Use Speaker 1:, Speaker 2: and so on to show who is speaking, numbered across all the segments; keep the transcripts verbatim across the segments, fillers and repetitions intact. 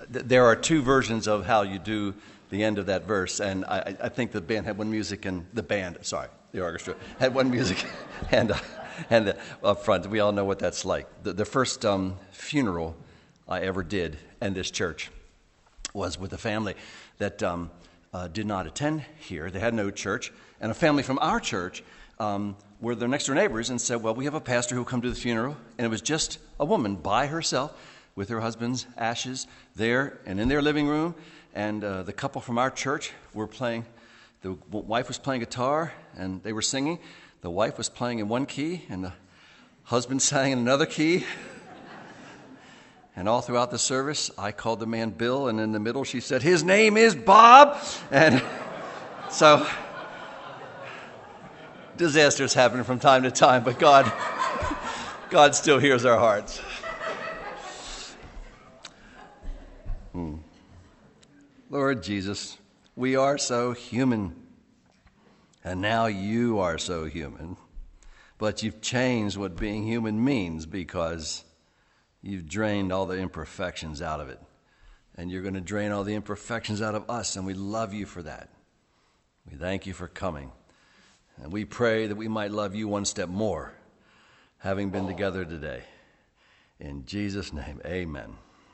Speaker 1: th- there are two versions of how you do the end of that verse, and I, I think the band had one music and the band, sorry, the orchestra had one music and uh, and uh, up front. We all know what that's like. The, the first um, funeral I ever did in this church was with a family that um, uh, did not attend here. They had no church, and a family from our church um, were their next door neighbors and said, well, we have a pastor who will come to the funeral, and it was just a woman by herself with her husband's ashes there and in their living room, and uh, the couple from our church were playing. The wife was playing guitar, and they were singing. The wife was playing in one key, and the husband sang in another key. And all throughout the service, I called the man Bill, and in the middle she said, his name is Bob. And so disasters happen from time to time, but God, God still hears our hearts. Hmm. Lord Jesus, we are so human, and now you are so human, but you've changed what being human means because you've drained all the imperfections out of it, and you're going to drain all the imperfections out of us, and we love you for that. We thank you for coming, and we pray that we might love you one step more, having been together today. In Jesus' name, amen.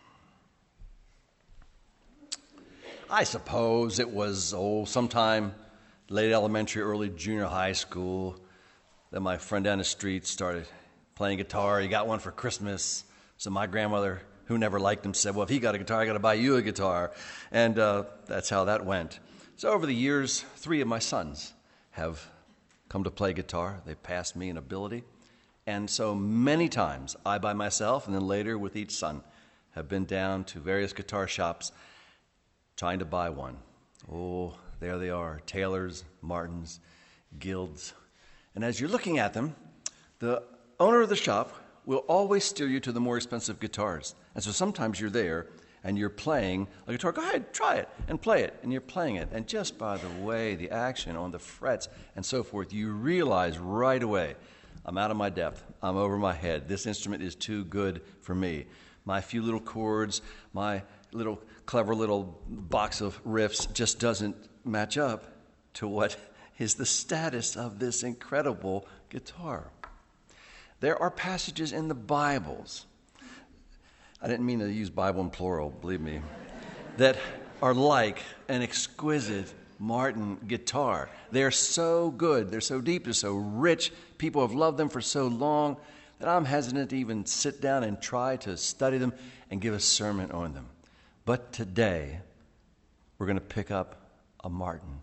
Speaker 1: I suppose it was, oh, sometime late elementary, early junior high school that my friend down the street started playing guitar. He got one for Christmas. So my grandmother, who never liked him, said, well, if he got a guitar, I got to buy you a guitar. And uh, that's how that went. So over the years, three of my sons have come to play guitar. They passed me in ability. And so many times, I by myself, and then later with each son, have been down to various guitar shops trying to buy one. Oh, there they are, Taylor's, Martin's, Guild's. And as you're looking at them, the owner of the shop will always steer you to the more expensive guitars. And so sometimes you're there and you're playing a guitar. Go ahead, try it and play it. And you're playing it. And just by the way, the action on the frets and so forth, you realize right away, I'm out of my depth. I'm over my head. This instrument is too good for me. My few little chords, my little clever little box of riffs just doesn't match up to what is the status of this incredible guitar. There are passages in the Bibles, I didn't mean to use Bible in plural, believe me, that are like an exquisite Martin guitar. They're so good, they're so deep, they're so rich, people have loved them for so long that I'm hesitant to even sit down and try to study them and give a sermon on them. But today, we're going to pick up a Martin.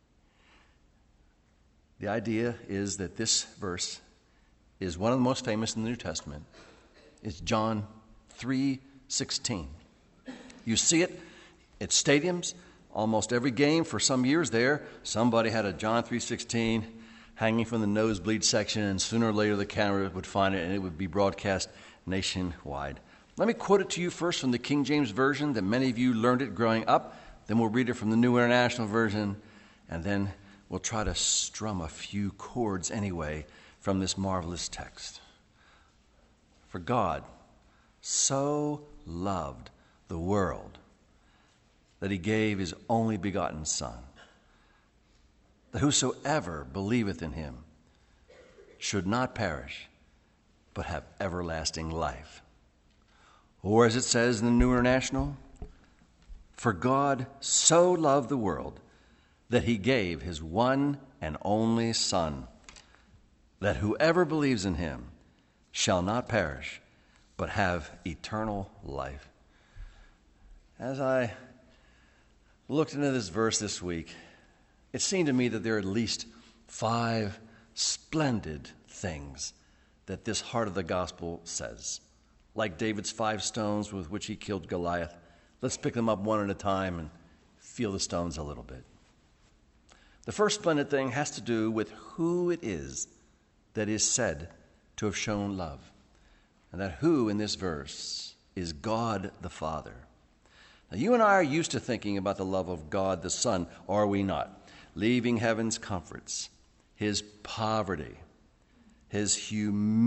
Speaker 1: The idea is that this verse is one of the most famous in the New Testament. It's John three sixteen. You see it at stadiums, almost every game for some years there. Somebody had a John three sixteen hanging from the nosebleed section, and sooner or later the camera would find it, and it would be broadcast nationwide. Let me quote it to you first from the King James Version that many of you learned it growing up. Then we'll read it from the New International Version, and then we'll try to strum a few chords anyway from this marvelous text. For God so loved the world that he gave his only begotten Son, that whosoever believeth in him should not perish, but have everlasting life. Or as it says in the New International, for God so loved the world that he gave his one and only Son, that whoever believes in him shall not perish, but have eternal life. As I looked into this verse this week, it seemed to me that there are at least five splendid things that this heart of the gospel says. Like David's five stones with which he killed Goliath. Let's pick them up one at a time and feel the stones a little bit. The first splendid thing has to do with who it is that is said to have shown love. And that who in this verse is God the Father. Now, you and I are used to thinking about the love of God the Son, are we not? Leaving heaven's comforts, his poverty, his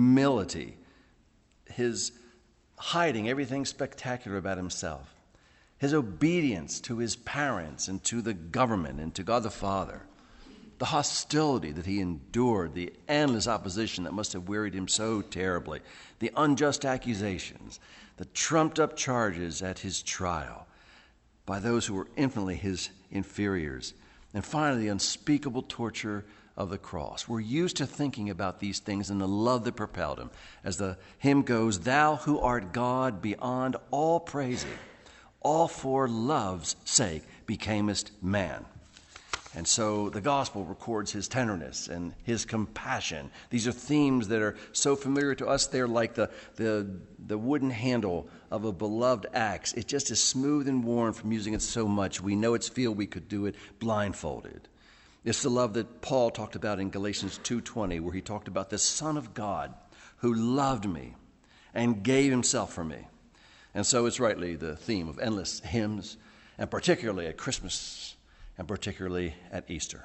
Speaker 1: humility, his hiding everything spectacular about himself, his obedience to his parents and to the government and to God the Father, the hostility that he endured, the endless opposition that must have wearied him so terribly, the unjust accusations, the trumped-up charges at his trial by those who were infinitely his inferiors, and finally the unspeakable torture of the cross. We're used to thinking about these things and the love that propelled him. As the hymn goes, "Thou who art God beyond all praising, all for love's sake becamest man." And so the gospel records his tenderness and his compassion. These are themes that are so familiar to us. They're like the, the, the wooden handle of a beloved axe. It just is smooth and worn from using it so much. We know it's feel we could do it blindfolded. It's the love that Paul talked about in Galatians two twenty, where he talked about the Son of God who loved me and gave himself for me. And so it's rightly the theme of endless hymns, and particularly at Christmas, and particularly at Easter.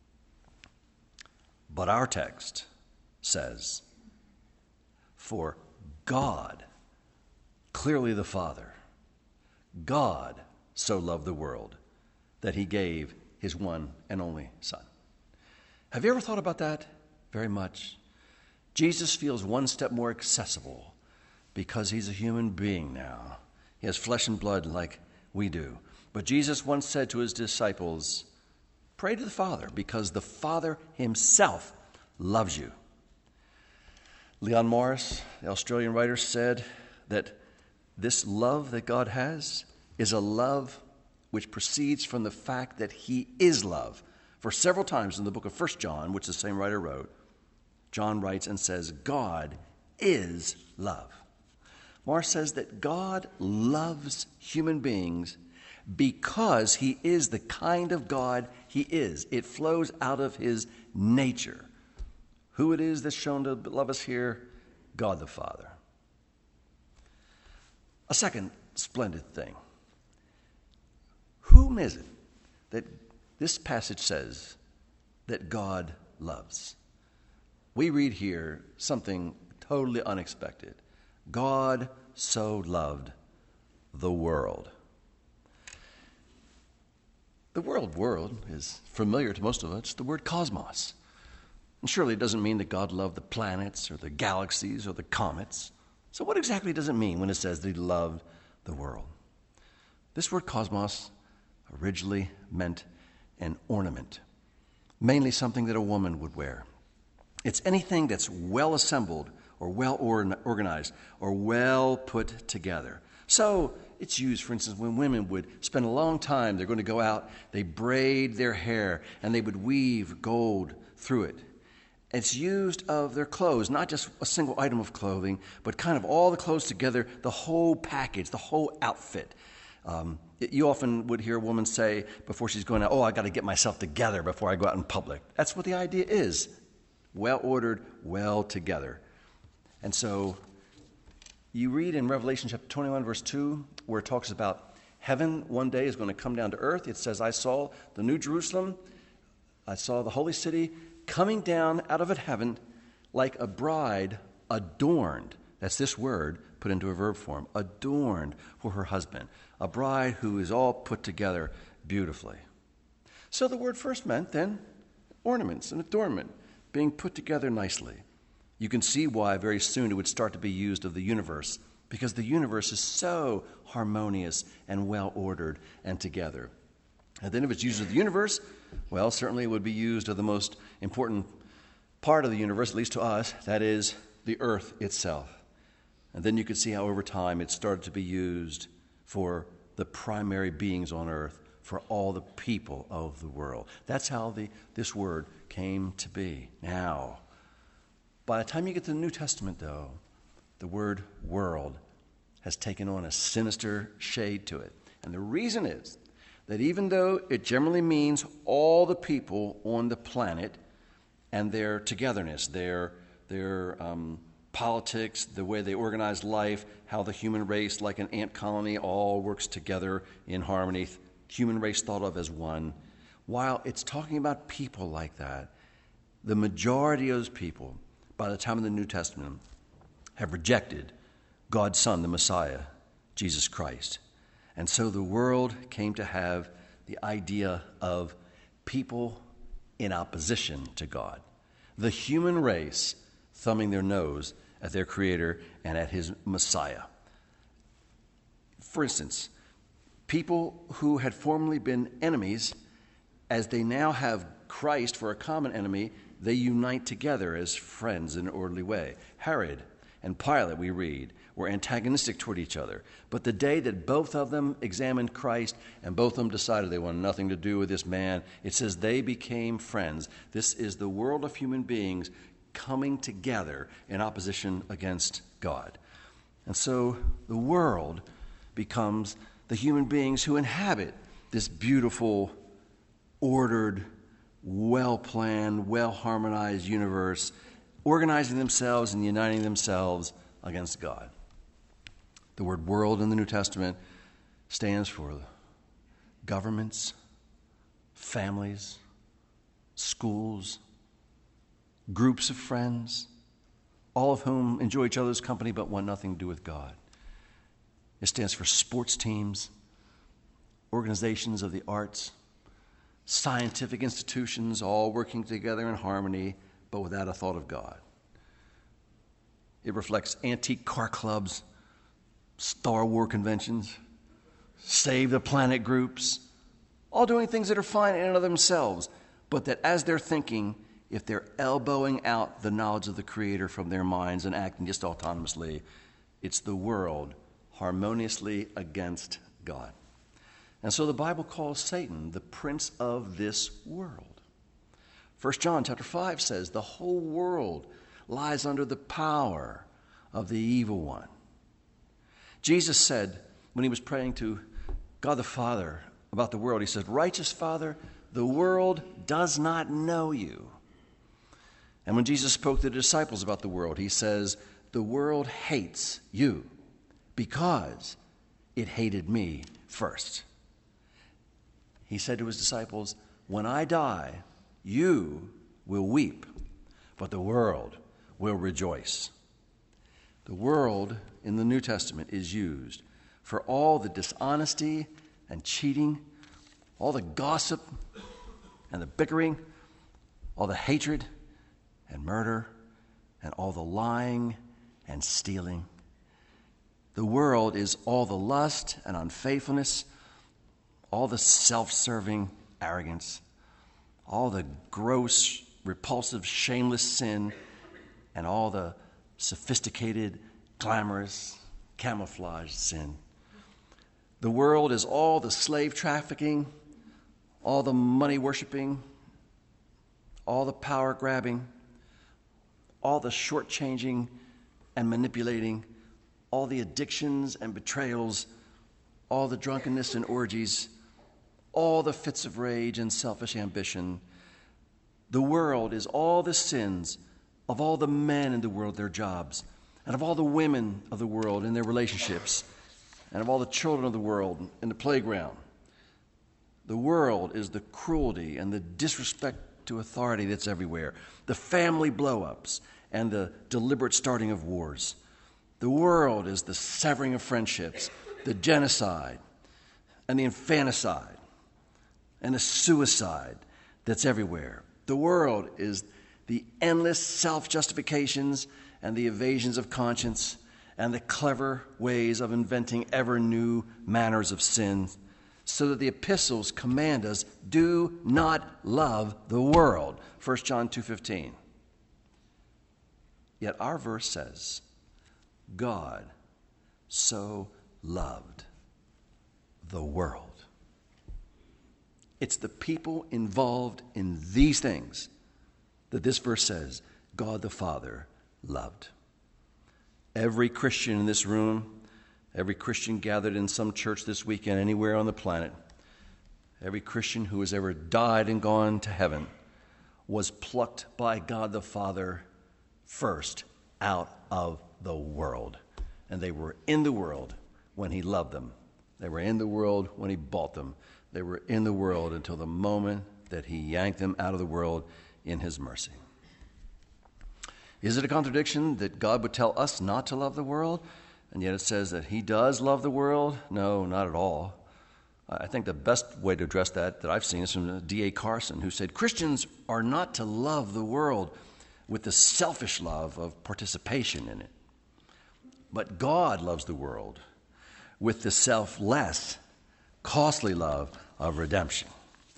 Speaker 1: But our text says, "For God, clearly the Father, God so loved the world that he gave his one and only Son." Have you ever thought about that very much? Jesus feels one step more accessible because he's a human being now. He has flesh and blood like we do. But Jesus once said to his disciples, "Pray to the Father, because the Father himself loves you." Leon Morris, the Australian writer, said that this love that God has is a love which proceeds from the fact that he is love. For several times in the book of First John, which the same writer wrote, John writes and says, God is love. Morris says that God loves human beings because he is the kind of God he is. It flows out of his nature. Who it is that's shown to love us here? God the Father. A second splendid thing. Whom is it that this passage says that God loves? We read here something totally unexpected. God so loved the world. The word world is familiar to most of us. It's the word cosmos. And surely it doesn't mean that God loved the planets or the galaxies or the comets. So what exactly does it mean when it says that he loved the world? This word cosmos originally meant an ornament, mainly something that a woman would wear. It's anything that's well assembled or well organized or well put together. So it's used, for instance, when women would spend a long time, they're going to go out, they braid their hair, and they would weave gold through it. It's used of their clothes, not just a single item of clothing, but kind of all the clothes together, the whole package, the whole outfit. Um, it, you often would hear a woman say before she's going out, "Oh, I got to get myself together before I go out in public." That's what the idea is. Well ordered, well together. And so you read in Revelation chapter twenty-one, verse two, where it talks about heaven one day is going to come down to earth. It says, "I saw the new Jerusalem, I saw the holy city coming down out of heaven like a bride adorned." That's this word put into a verb form. Adorned for her husband. A bride who is all put together beautifully. So the word first meant then ornaments and adornment, being put together nicely. You can see why very soon it would start to be used of the universe, because the universe is so harmonious and well ordered and together. And then if it's used of the universe, well, certainly it would be used of the most important part of the universe, at least to us, that is the earth itself. And then you could see how over time it started to be used for the primary beings on earth, for all the people of the world. That's how the, this word came to be. Now, by the time you get to the New Testament, though, the word world has taken on a sinister shade to it. And the reason is that even though it generally means all the people on the planet and their togetherness, their, their um, politics, the way they organize life, how the human race, like an ant colony, all works together in harmony, human race thought of as one, while it's talking about people like that, the majority of those people, by the time of the New Testament, have rejected God's Son, the Messiah, Jesus Christ. And so the world came to have the idea of people in opposition to God. The human race thumbing their nose at their Creator and at his Messiah. For instance, people who had formerly been enemies, as they now have Christ for a common enemy, they unite together as friends in an orderly way. Herod and Pilate, we read, were antagonistic toward each other. But the day that both of them examined Christ and both of them decided they wanted nothing to do with this man, it says they became friends. This is the world of human beings coming together in opposition against God. And so the world becomes the human beings who inhabit this beautiful, ordered, well-planned, well-harmonized universe, organizing themselves and uniting themselves against God. The word world in the New Testament stands for governments, families, schools, groups of friends, all of whom enjoy each other's company but want nothing to do with God. It stands for sports teams, organizations of the arts, scientific institutions, all working together in harmony but without a thought of God. It reflects antique car clubs, Star Wars conventions, Save the Planet groups, all doing things that are fine in and of themselves, but that as they're thinking, if they're elbowing out the knowledge of the Creator from their minds and acting just autonomously, it's the world harmoniously against God. And so the Bible calls Satan the prince of this world. First John chapter five says the whole world lies under the power of the evil one. Jesus said when he was praying to God the Father about the world, he said, "Righteous Father, the world does not know you." And when Jesus spoke to the disciples about the world, he says, "The world hates you because it hated me first." He said to his disciples, "When I die, you will weep, but the world will rejoice." The world in the New Testament is used for all the dishonesty and cheating, all the gossip and the bickering, all the hatred and murder, and all the lying and stealing. The world is all the lust and unfaithfulness, all the self-serving arrogance, all the gross, repulsive, shameless sin, and all the sophisticated, glamorous, camouflaged sin. The world is all the slave trafficking, all the money worshiping, all the power grabbing, all the shortchanging and manipulating, all the addictions and betrayals, all the drunkenness and orgies, all the fits of rage and selfish ambition. The world is all the sins of all the men in the world, their jobs, and of all the women of the world in their relationships, and of all the children of the world in the playground. The world is the cruelty and the disrespect to authority that's everywhere, the family blow-ups and the deliberate starting of wars. The world is the severing of friendships, the genocide and the infanticide and the suicide that's everywhere. The world is the endless self-justifications and the evasions of conscience and the clever ways of inventing ever new manners of sin, so that the epistles command us, do not love the world. First John two fifteen. Yet our verse says, God so loved the world. It's the people involved in these things that this verse says God the Father loved. Every Christian in this room, every Christian gathered in some church this weekend, anywhere on the planet, every Christian who has ever died and gone to heaven was plucked by God the Father first out of the world. And they were in the world when he loved them. They were in the world when he bought them. They were in the world until the moment that he yanked them out of the world in his mercy. Is it a contradiction that God would tell us not to love the world? And yet it says that he does love the world? No, not at all. I think the best way to address that that I've seen is from D A Carson, who said, Christians are not to love the world with the selfish love of participation in it. But God loves the world with the selfless, costly love of redemption.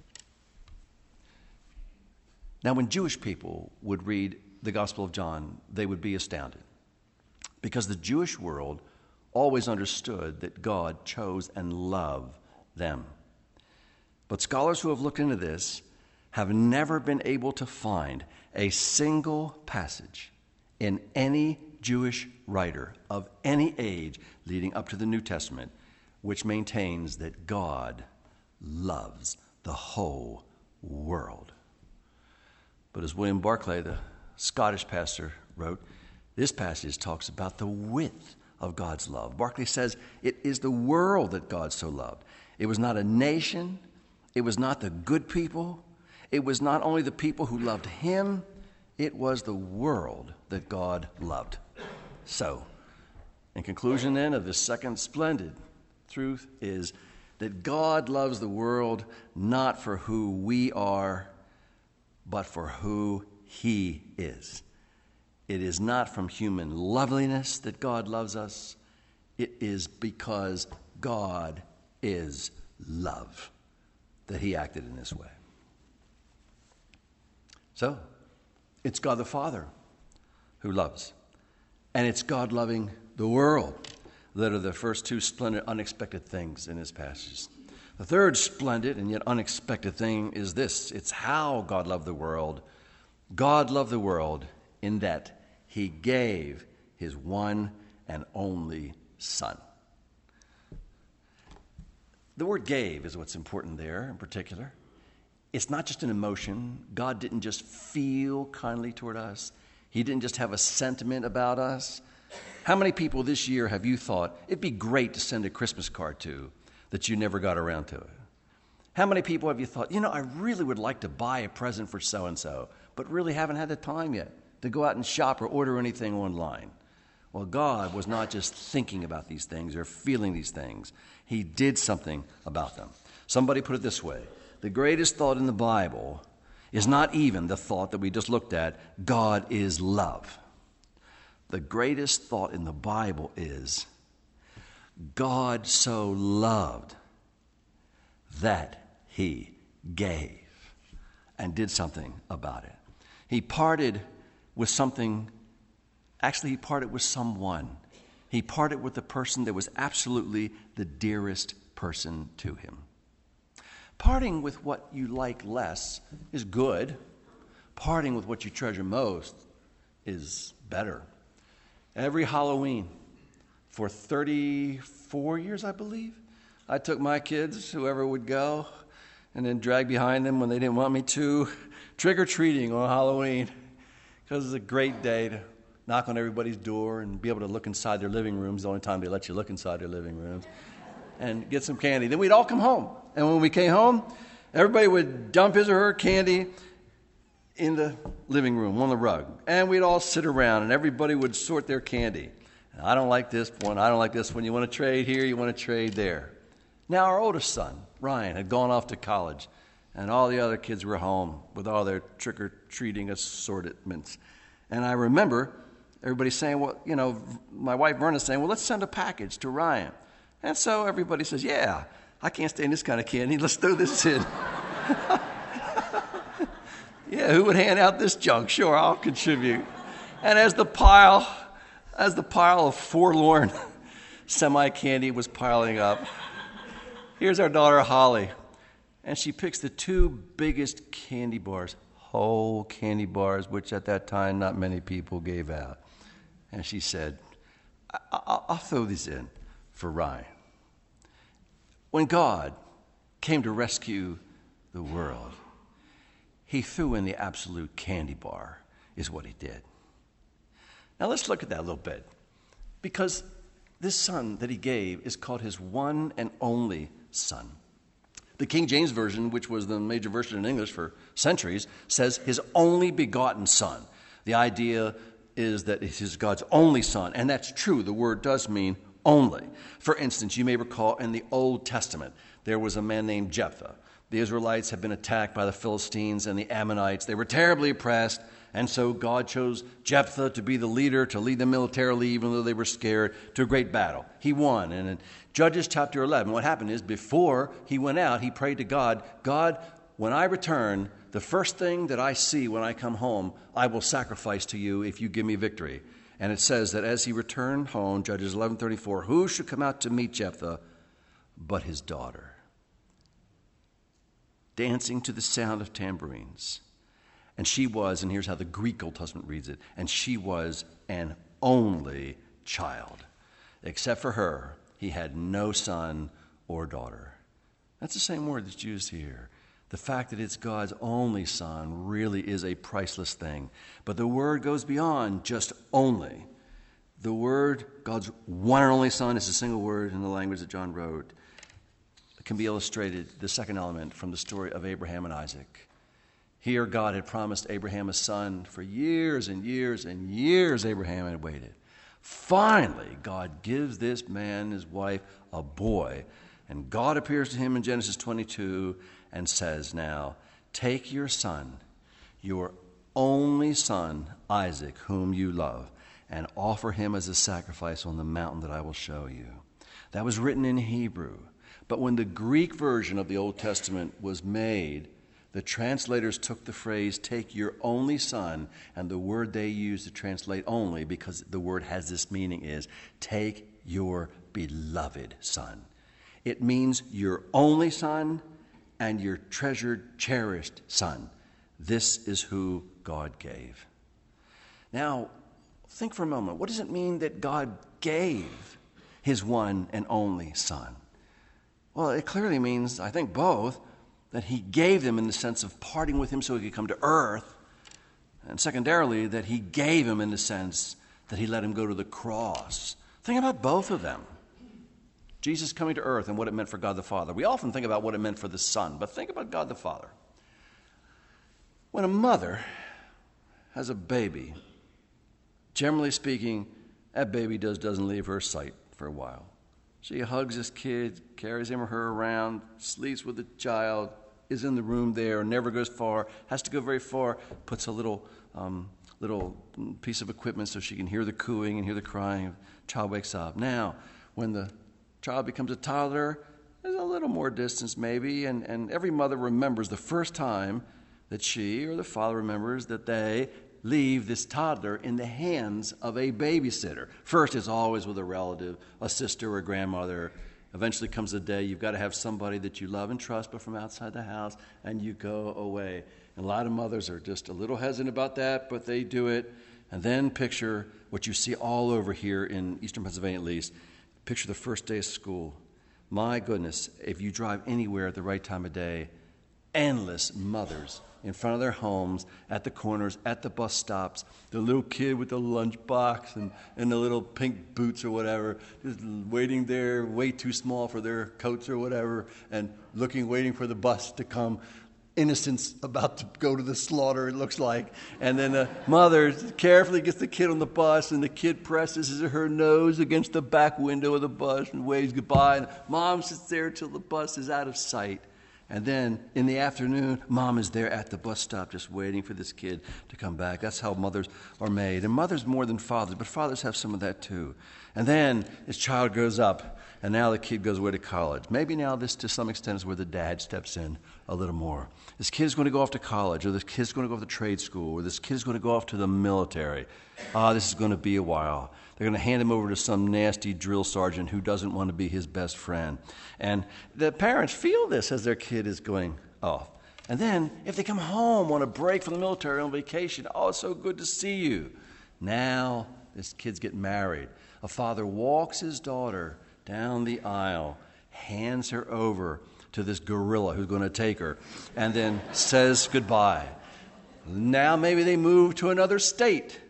Speaker 1: Now, when Jewish people would read the Gospel of John, they would be astounded, because the Jewish world always understood that God chose and loved them. But scholars who have looked into this have never been able to find a single passage in any Jewish writer of any age leading up to the New Testament which maintains that God loves the whole world. But as William Barclay, the Scottish pastor, wrote, this passage talks about the width of God's love. Barclay says it is the world that God so loved. It was not a nation. It was not the good people. It was not only the people who loved him. It was the world that God loved. So, in conclusion then of this second splendid truth is that God loves the world not for who we are, but for who he is. It is not from human loveliness that God loves us. It is because God is love that he acted in this way. So, it's God the Father who loves. And it's God loving the world that are the first two splendid, unexpected things in this passage. The third splendid and yet unexpected thing is this. It's how God loved the world. God loved the world in that he gave his one and only Son. The word gave is what's important there in particular. It's not just an emotion. God didn't just feel kindly toward us. He didn't just have a sentiment about us. How many people this year have you thought it'd be great to send a Christmas card to that you never got around to it? How many people have you thought, you know, I really would like to buy a present for so-and-so, but really haven't had the time yet to go out and shop or order anything online? Well, God was not just thinking about these things or feeling these things. He did something about them. Somebody put it this way. The greatest thought in the Bible is not even the thought that we just looked at, God is love. The greatest thought in the Bible is, God so loved that he gave and did something about it. He parted with something, actually he parted with someone. He parted with the person that was absolutely the dearest person to him. Parting with what you like less is good. Parting with what you treasure most is better. Every Halloween, for thirty-four years, I believe, I took my kids, whoever would go, and then dragged behind them when they didn't want me to, trick-or-treating on Halloween, because it's a great day to knock on everybody's door and be able to look inside their living rooms, the only time they let you look inside their living rooms, and get some candy. Then we'd all come home. And when we came home, everybody would dump his or her candy in the living room on the rug. And we'd all sit around, and everybody would sort their candy. I don't like this one. I don't like this one. You want to trade here? You want to trade there? Now our oldest son, Ryan, had gone off to college, and all the other kids were home with all their trick-or-treating assortments. And I remember everybody saying, well, you know, my wife Verna saying, well, let's send a package to Ryan. And so everybody says, yeah, I can't stand this kind of candy. Let's throw this in. Yeah, who would hand out this junk? Sure, I'll contribute. And as the pile, as the pile of forlorn semi-candy was piling up, here's our daughter Holly. And she picks the two biggest candy bars, whole candy bars, which at that time not many people gave out. And she said, I- I- I'll throw these in for Ryan. When God came to rescue the world, he threw in the absolute candy bar, is what he did. Now let's look at that a little bit, because this son that he gave is called his one and only son. The King James Version, which was the major version in English for centuries, says his only begotten son. The idea is that it is God's only son, and that's true. The word does mean only. For instance, you may recall in the Old Testament, there was a man named Jephthah. The Israelites had been attacked by the Philistines and the Ammonites. They were terribly oppressed, and so God chose Jephthah to be the leader, to lead them militarily, even though they were scared, to a great battle. He won. And in Judges chapter eleven, what happened is before he went out, he prayed to God, God, when I return, the first thing that I see when I come home, I will sacrifice to you if you give me victory. And it says that as he returned home, Judges eleven thirty-four, who should come out to meet Jephthah but his daughter, dancing to the sound of tambourines. And she was, and here's how the Greek Old Testament reads it, and she was an only child. Except for her, he had no son or daughter. That's the same word that's used here. The fact that it's God's only son really is a priceless thing. But the word goes beyond just only. The word, God's one and only son, is a single word in the language that John wrote. It can be illustrated, the second element, from the story of Abraham and Isaac. Here God had promised Abraham a son. For years and years and years Abraham had waited. Finally, God gives this man, his wife, a boy. And God appears to him in Genesis twenty-two and says, now, take your son, your only son, Isaac, whom you love, and offer him as a sacrifice on the mountain that I will show you. That was written in Hebrew. But when the Greek version of the Old Testament was made, the translators took the phrase, take your only son, and the word they used to translate only, because the word has this meaning, is take your beloved son. It means your only son and your treasured, cherished son. This is who God gave. Now, think for a moment. What does it mean that God gave his one and only son? Well, it clearly means, I think, both, that he gave them in the sense of parting with him so he could come to earth, and secondarily, that he gave him in the sense that he let him go to the cross. Think about both of them. Jesus coming to earth and what it meant for God the Father. We often think about what it meant for the Son, but think about God the Father. When a mother has a baby, generally speaking, that baby does, doesn't leave her sight for a while. She hugs this kid, carries him or her around, sleeps with the child, is in the room there, never goes far, has to go very far, puts a little um, little piece of equipment so she can hear the cooing and hear the crying. Child wakes up. Now, when the child becomes a toddler, there's a little more distance maybe, and, and every mother remembers the first time that she or the father remembers that they leave this toddler in the hands of a babysitter. First, it's always with a relative, a sister or a grandmother. Eventually comes a day you've got to have somebody that you love and trust, but from outside the house, and you go away. And a lot of mothers are just a little hesitant about that, but they do it. And then picture what you see all over here in eastern Pennsylvania at least. Picture the first day of school. My goodness, if you drive anywhere at the right time of day, endless mothers in front of their homes, at the corners, at the bus stops, the little kid with the lunch box and, and the little pink boots or whatever, just waiting there, way too small for their coats or whatever, and looking, waiting for the bus to come. Innocents about to go to the slaughter, it looks like. And then the mother carefully gets the kid on the bus, and the kid presses her nose against the back window of the bus and waves goodbye. And mom sits there till the bus is out of sight. And then in the afternoon, mom is there at the bus stop just waiting for this kid to come back. That's how mothers are made. And mothers more than fathers, but fathers have some of that too. And then this child grows up, and now the kid goes away to college. Maybe now this, to some extent, is where the dad steps in a little more. This kid is going to go off to college, or this kid is going to go off to trade school, or this kid is going to go off to the military. Ah, this is going to be a while. They're going to hand him over to some nasty drill sergeant who doesn't want to be his best friend. And the parents feel this as their kid is going off. And then, if they come home on a break from the military on vacation, oh, it's so good to see you. Now, this kid's getting married. A father walks his daughter down the aisle, hands her over to this gorilla who's going to take her, and then says goodbye. Now maybe they move to another state.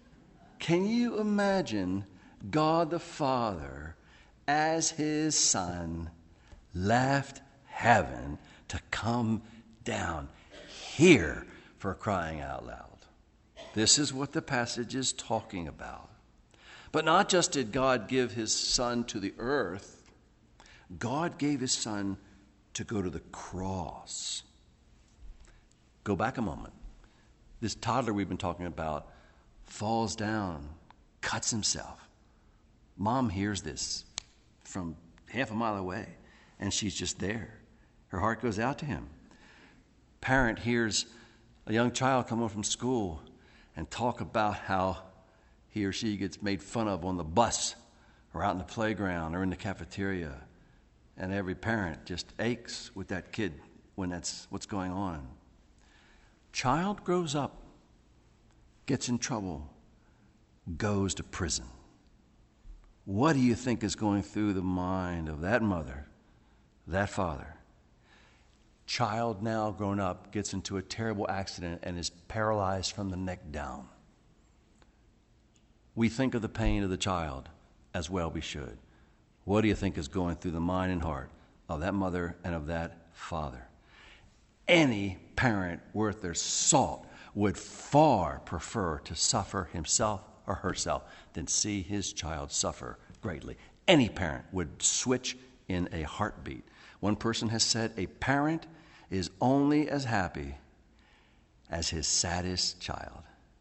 Speaker 1: Can you imagine God the Father, as his Son, left heaven to come down here for crying out loud? This is what the passage is talking about. But not just did God give his son to the earth, God gave his son to go to the cross. Go back a moment. This toddler we've been talking about falls down, cuts himself. Mom hears this from half a mile away, and she's just there. Her heart goes out to him. Parent hears a young child come home from school and talk about how he or she gets made fun of on the bus or out in the playground or in the cafeteria. And every parent just aches with that kid when that's what's going on. Child grows up, gets in trouble, goes to prison. What do you think is going through the mind of that mother, that father? Child now grown up gets into a terrible accident and is paralyzed from the neck down. We think of the pain of the child, as well we should. What do you think is going through the mind and heart of that mother and of that father? Any parent worth their salt would far prefer to suffer himself or herself than see his child suffer greatly. Any parent would switch in a heartbeat. One person has said, a parent is only as happy as his saddest child.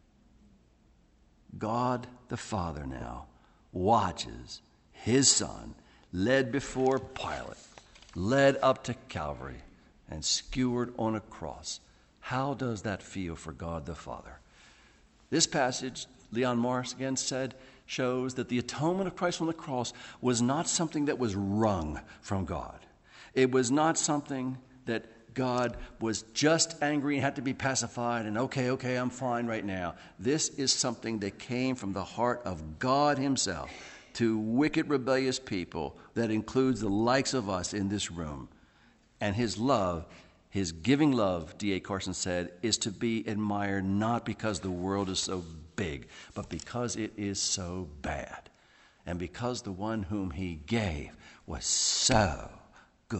Speaker 1: God the Father now watches his son led before Pilate, led up to Calvary, and skewered on a cross. How does that feel for God the Father? This passage, Leon Morris again said, shows that the atonement of Christ on the cross was not something that was wrung from God. It was not something that God was just angry and had to be pacified and okay, okay, I'm fine right now. This is something that came from the heart of God himself to wicked, rebellious people that includes the likes of us in this room. And his love, his giving love, D A Carson said, is to be admired not because the world is so big, but because it is so bad. And because the one whom he gave was so good.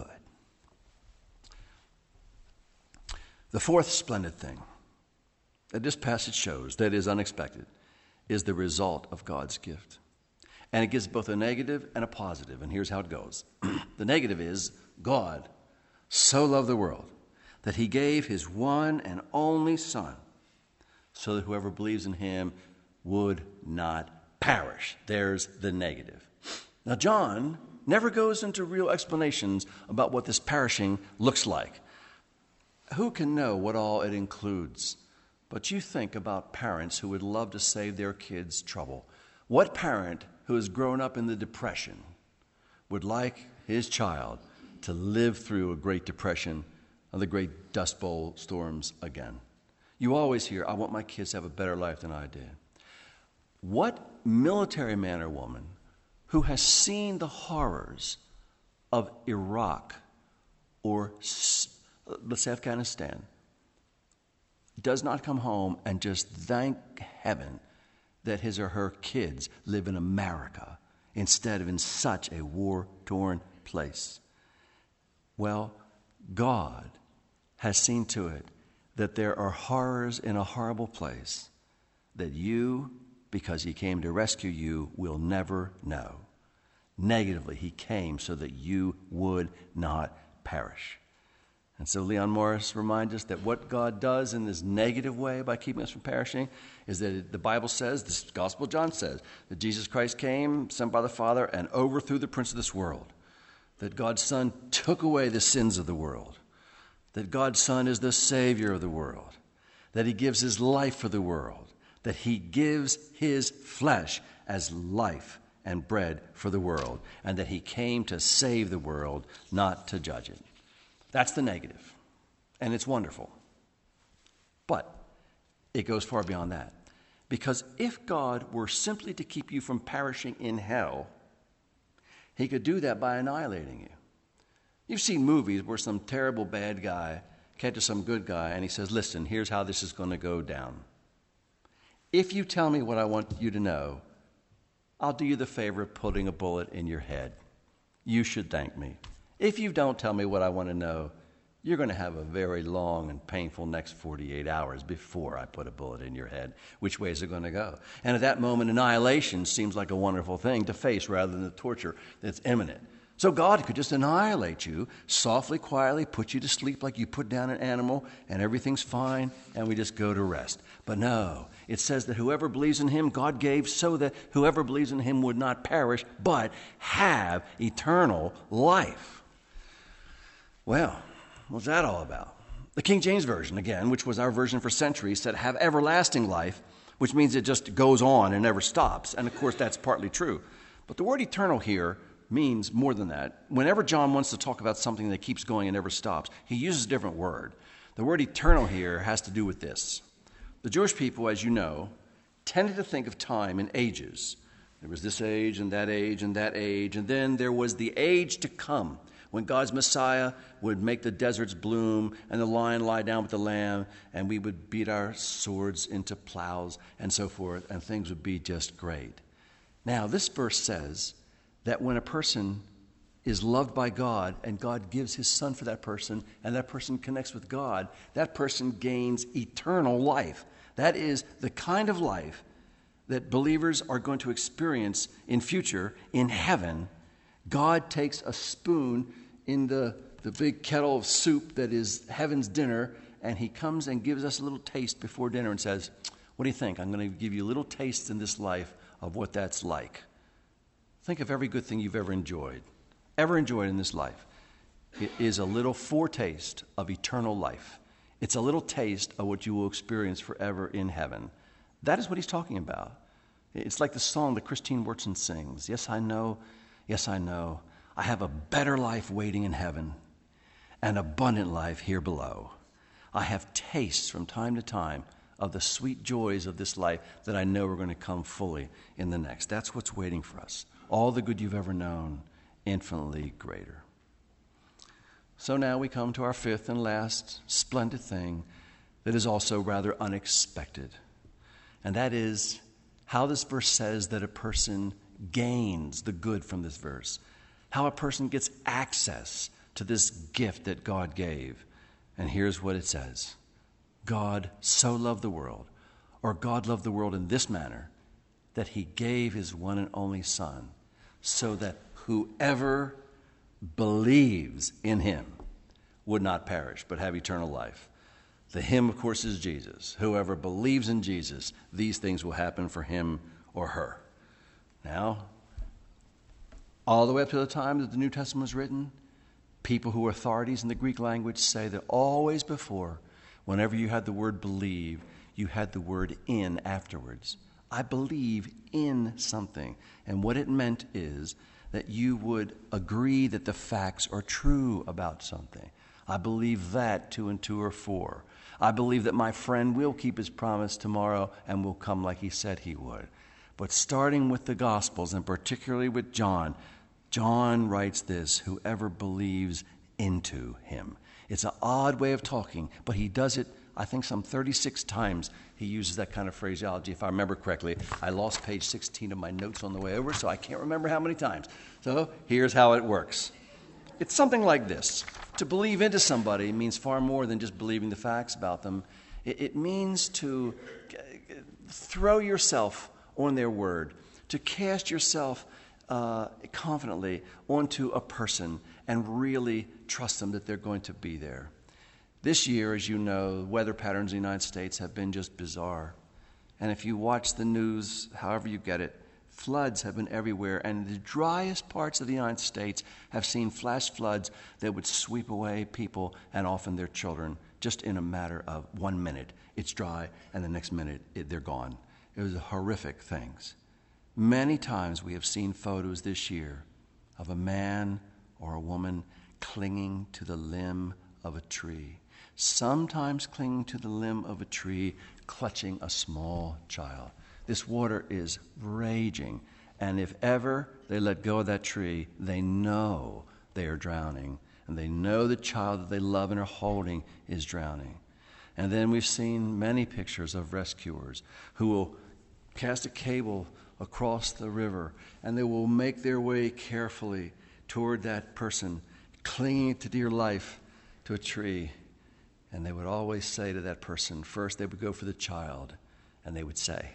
Speaker 1: The fourth splendid thing that this passage shows that is unexpected is the result of God's gift. And it gives both a negative and a positive. And here's how it goes. The negative is God so loved the world that he gave his one and only Son so that whoever believes in him would not perish. There's the negative. Now, John never goes into real explanations about what this perishing looks like. Who can know what all it includes? But you think about parents who would love to save their kids trouble. What parent who has grown up in the Depression would like his child to live through a Great Depression and the great Dust Bowl storms again? You always hear, I want my kids to have a better life than I did. What military man or woman who has seen the horrors of Iraq or, let's say, Afghanistan does not come home and just thank heaven that his or her kids live in America instead of in such a war-torn place? Well, God has seen to it that there are horrors in a horrible place that you, because he came to rescue you, will never know. Negatively, he came so that you would not perish. And so Leon Morris reminds us that what God does in this negative way by keeping us from perishing is that the Bible says, this Gospel of John says, that Jesus Christ came, sent by the Father, and overthrew the prince of this world. That God's Son took away the sins of the world. That God's Son is the Savior of the world. That he gives his life for the world. That he gives his flesh as life and bread for the world. And that he came to save the world, not to judge it. That's the negative, and it's wonderful. But it goes far beyond that. Because if God were simply to keep you from perishing in hell, he could do that by annihilating you. You've seen movies where some terrible bad guy catches some good guy, and he says, listen, here's how this is going to go down. If you tell me what I want you to know, I'll do you the favor of putting a bullet in your head. You should thank me. If you don't tell me what I want to know, you're going to have a very long and painful next forty-eight hours before I put a bullet in your head. Which way is it going to go? And at that moment, annihilation seems like a wonderful thing to face rather than the torture that's imminent. So God could just annihilate you, softly, quietly, put you to sleep like you put down an animal, and everything's fine, and we just go to rest. But no, it says that whoever believes in him, God gave so that whoever believes in him would not perish, but have eternal life. Well, what's that all about? The King James Version, again, which was our version for centuries, said have everlasting life, which means it just goes on and never stops. And of course, that's partly true. But the word eternal here means more than that. Whenever John wants to talk about something that keeps going and never stops, he uses a different word. The word eternal here has to do with this. The Jewish people, as you know, tended to think of time in ages. There was this age and that age and that age, and then there was the age to come, when God's Messiah would make the deserts bloom and the lion lie down with the lamb, and we would beat our swords into plows and so forth, and things would be just great. Now, this verse says that when a person is loved by God and God gives his son for that person and that person connects with God, that person gains eternal life. That is the kind of life that believers are going to experience in future in heaven. God takes a spoon in the, the big kettle of soup that is heaven's dinner, and he comes and gives us a little taste before dinner and says, what do you think? I'm going to give you a little taste in this life of what that's like. Think of every good thing you've ever enjoyed, ever enjoyed in this life. It is a little foretaste of eternal life. It's a little taste of what you will experience forever in heaven. That is what he's talking about. It's like the song that Christine Wurtzen sings. Yes, I know. Yes, I know. I have a better life waiting in heaven, an abundant life here below. I have tastes from time to time of the sweet joys of this life that I know are going to come fully in the next. That's what's waiting for us. All the good you've ever known, infinitely greater. So now we come to our fifth and last splendid thing that is also rather unexpected. And that is how this verse says that a person gains the good from this verse. How a person gets access to this gift that God gave. And here's what it says. God so loved the world, or God loved the world in this manner, that he gave his one and only Son, so that whoever believes in him would not perish, but have eternal life. The him, of course, is Jesus. Whoever believes in Jesus, these things will happen for him or her. Now, all the way up to the time that the New Testament was written, people who are authorities in the Greek language say that always before, whenever you had the word believe, you had the word in afterwards. I believe in something. And what it meant is that you would agree that the facts are true about something. I believe that two and two are four. I believe that my friend will keep his promise tomorrow and will come like he said he would. But starting with the Gospels, and particularly with John, John writes this, whoever believes into him. It's an odd way of talking, but he does it, I think, some thirty-six times. He uses that kind of phraseology, if I remember correctly. I lost page sixteen of my notes on the way over, so I can't remember how many times. So here's how it works. It's something like this. To believe into somebody means far more than just believing the facts about them. It, it means to throw yourself on their word, to cast yourself uh, confidently onto a person and really trust them that they're going to be there. This year, as you know, weather patterns in the United States have been just bizarre. And if you watch the news, however you get it, floods have been everywhere. And the driest parts of the United States have seen flash floods that would sweep away people and often their children just in a matter of one minute. It's dry, and the next minute it, they're gone. It was horrific things. Many times we have seen photos this year of a man or a woman clinging to the limb of a tree. Sometimes clinging to the limb of a tree, clutching a small child. This water is raging, and if ever they let go of that tree, they know they are drowning, and they know the child that they love and are holding is drowning. And then we've seen many pictures of rescuers who will cast a cable across the river, and they will make their way carefully toward that person, clinging to dear life, to a tree, and they would always say to that person, first they would go for the child, and they would say,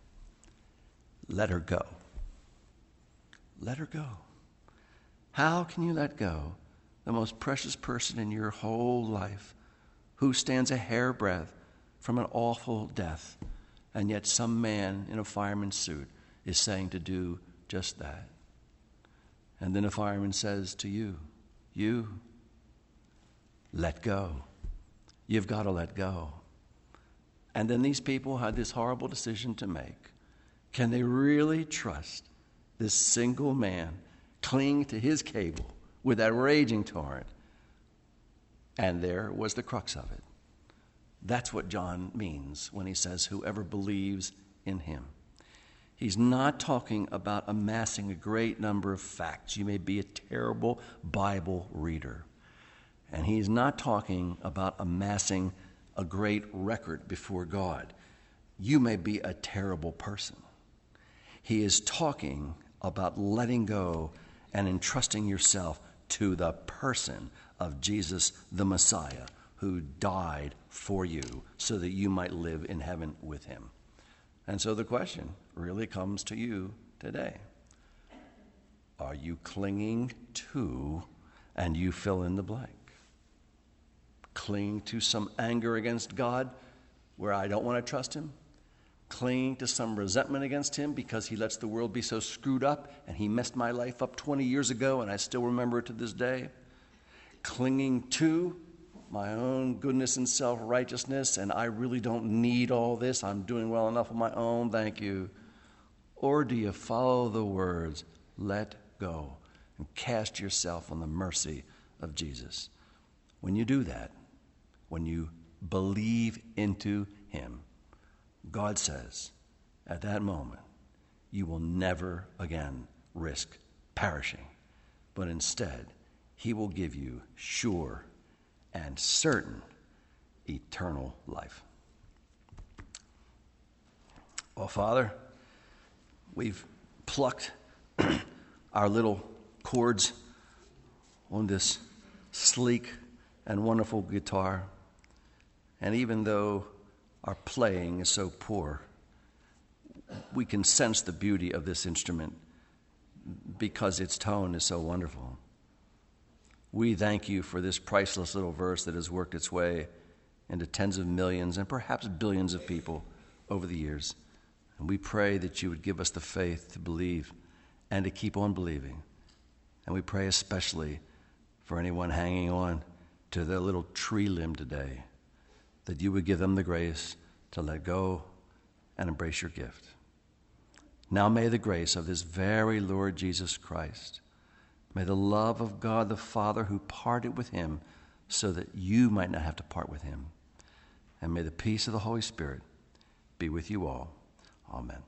Speaker 1: let her go. Let her go. How can you let go the most precious person in your whole life who stands a hairbreadth from an awful death, and yet some man in a fireman's suit is saying to do just that? And then a fireman says to you, you, let go. You've got to let go. And then these people had this horrible decision to make. Can they really trust this single man clinging to his cable with that raging torrent? And there was the crux of it. That's what John means when he says, whoever believes in him. He's not talking about amassing a great number of facts. You may be a terrible Bible reader. And he's not talking about amassing a great record before God. You may be a terrible person. He is talking about letting go and entrusting yourself to the person of Jesus the Messiah, who died for you so that you might live in heaven with him. And so the question really comes to you today. Are you clinging to, and you fill in the blank? Clinging to some anger against God where I don't want to trust him? Clinging to some resentment against him because he lets the world be so screwed up and he messed my life up twenty years ago and I still remember it to this day? Clinging to my own goodness and self-righteousness, and I really don't need all this. I'm doing well enough on my own, thank you. Or do you follow the words, let go, and cast yourself on the mercy of Jesus? When you do that, when you believe into him, God says, at that moment, you will never again risk perishing, but instead, he will give you sure and certain eternal life. Well, Father, we've plucked our little chords on this sleek and wonderful guitar, and even though our playing is so poor, we can sense the beauty of this instrument because its tone is so wonderful. We thank you for this priceless little verse that has worked its way into tens of millions and perhaps billions of people over the years. And we pray that you would give us the faith to believe and to keep on believing. And we pray especially for anyone hanging on to their little tree limb today, that you would give them the grace to let go and embrace your gift. Now may the grace of this very Lord Jesus Christ, may the love of God the Father who parted with him so that you might not have to part with him, and may the peace of the Holy Spirit be with you all. Amen.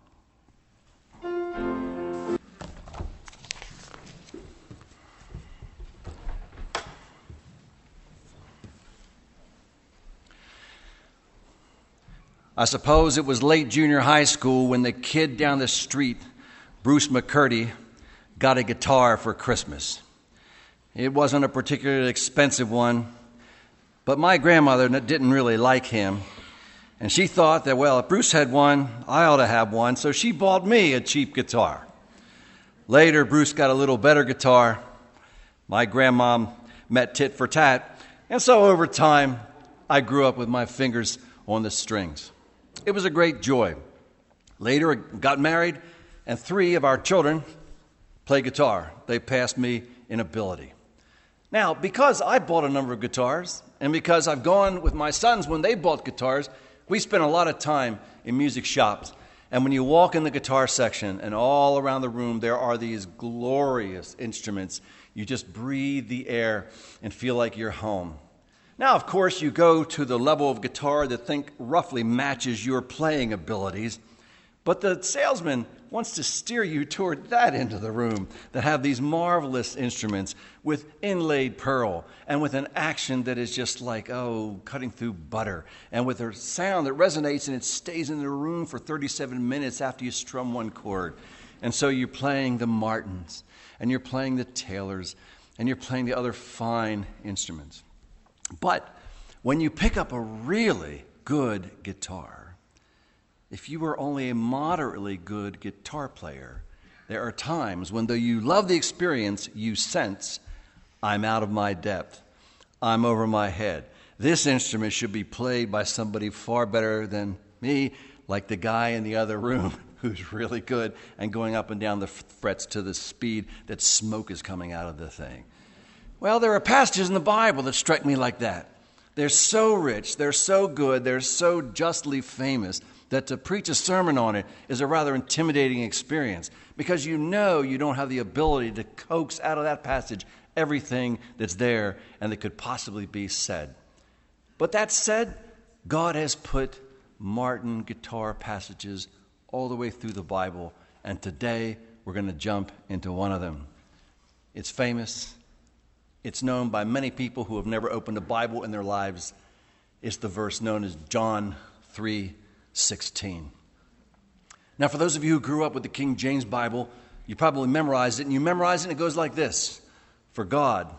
Speaker 1: I suppose it was late junior high school when the kid down the street, Bruce McCurdy, got a guitar for Christmas. It wasn't a particularly expensive one, but my grandmother didn't really like him, and she thought that, well, if Bruce had one, I ought to have one, so she bought me a cheap guitar. Later, Bruce got a little better guitar. My grandmom met tit for tat, and so over time, I grew up with my fingers on the strings. It was a great joy. Later, I got married, and three of our children play guitar. They passed me in ability. Now, because I bought a number of guitars, and because I've gone with my sons when they bought guitars, we spent a lot of time in music shops. And when you walk in the guitar section, and all around the room, there are these glorious instruments. You just breathe the air and feel like you're home. Now, of course, you go to the level of guitar that think roughly matches your playing abilities, but the salesman wants to steer you toward that end of the room that have these marvelous instruments with inlaid pearl and with an action that is just like, oh, cutting through butter, and with a sound that resonates and it stays in the room for thirty-seven minutes after you strum one chord. And so you're playing the Martins, and you're playing the Taylors, and you're playing the other fine instruments. But when you pick up a really good guitar, if you are only a moderately good guitar player, there are times when, though you love the experience, you sense, I'm out of my depth. I'm over my head. This instrument should be played by somebody far better than me, like the guy in the other room who's really good and going up and down the frets to the speed that smoke is coming out of the thing. Well, there are passages in the Bible that strike me like that. They're so rich, they're so good, they're so justly famous that to preach a sermon on it is a rather intimidating experience because you know you don't have the ability to coax out of that passage everything that's there and that could possibly be said. But that said, God has put Martin guitar passages all the way through the Bible, and today we're going to jump into one of them. It's famous. It's known by many people who have never opened a Bible in their lives. It's the verse known as John three sixteen. Now, for those of you who grew up with the King James Bible, you probably memorized it, and you memorize it, and it goes like this. For God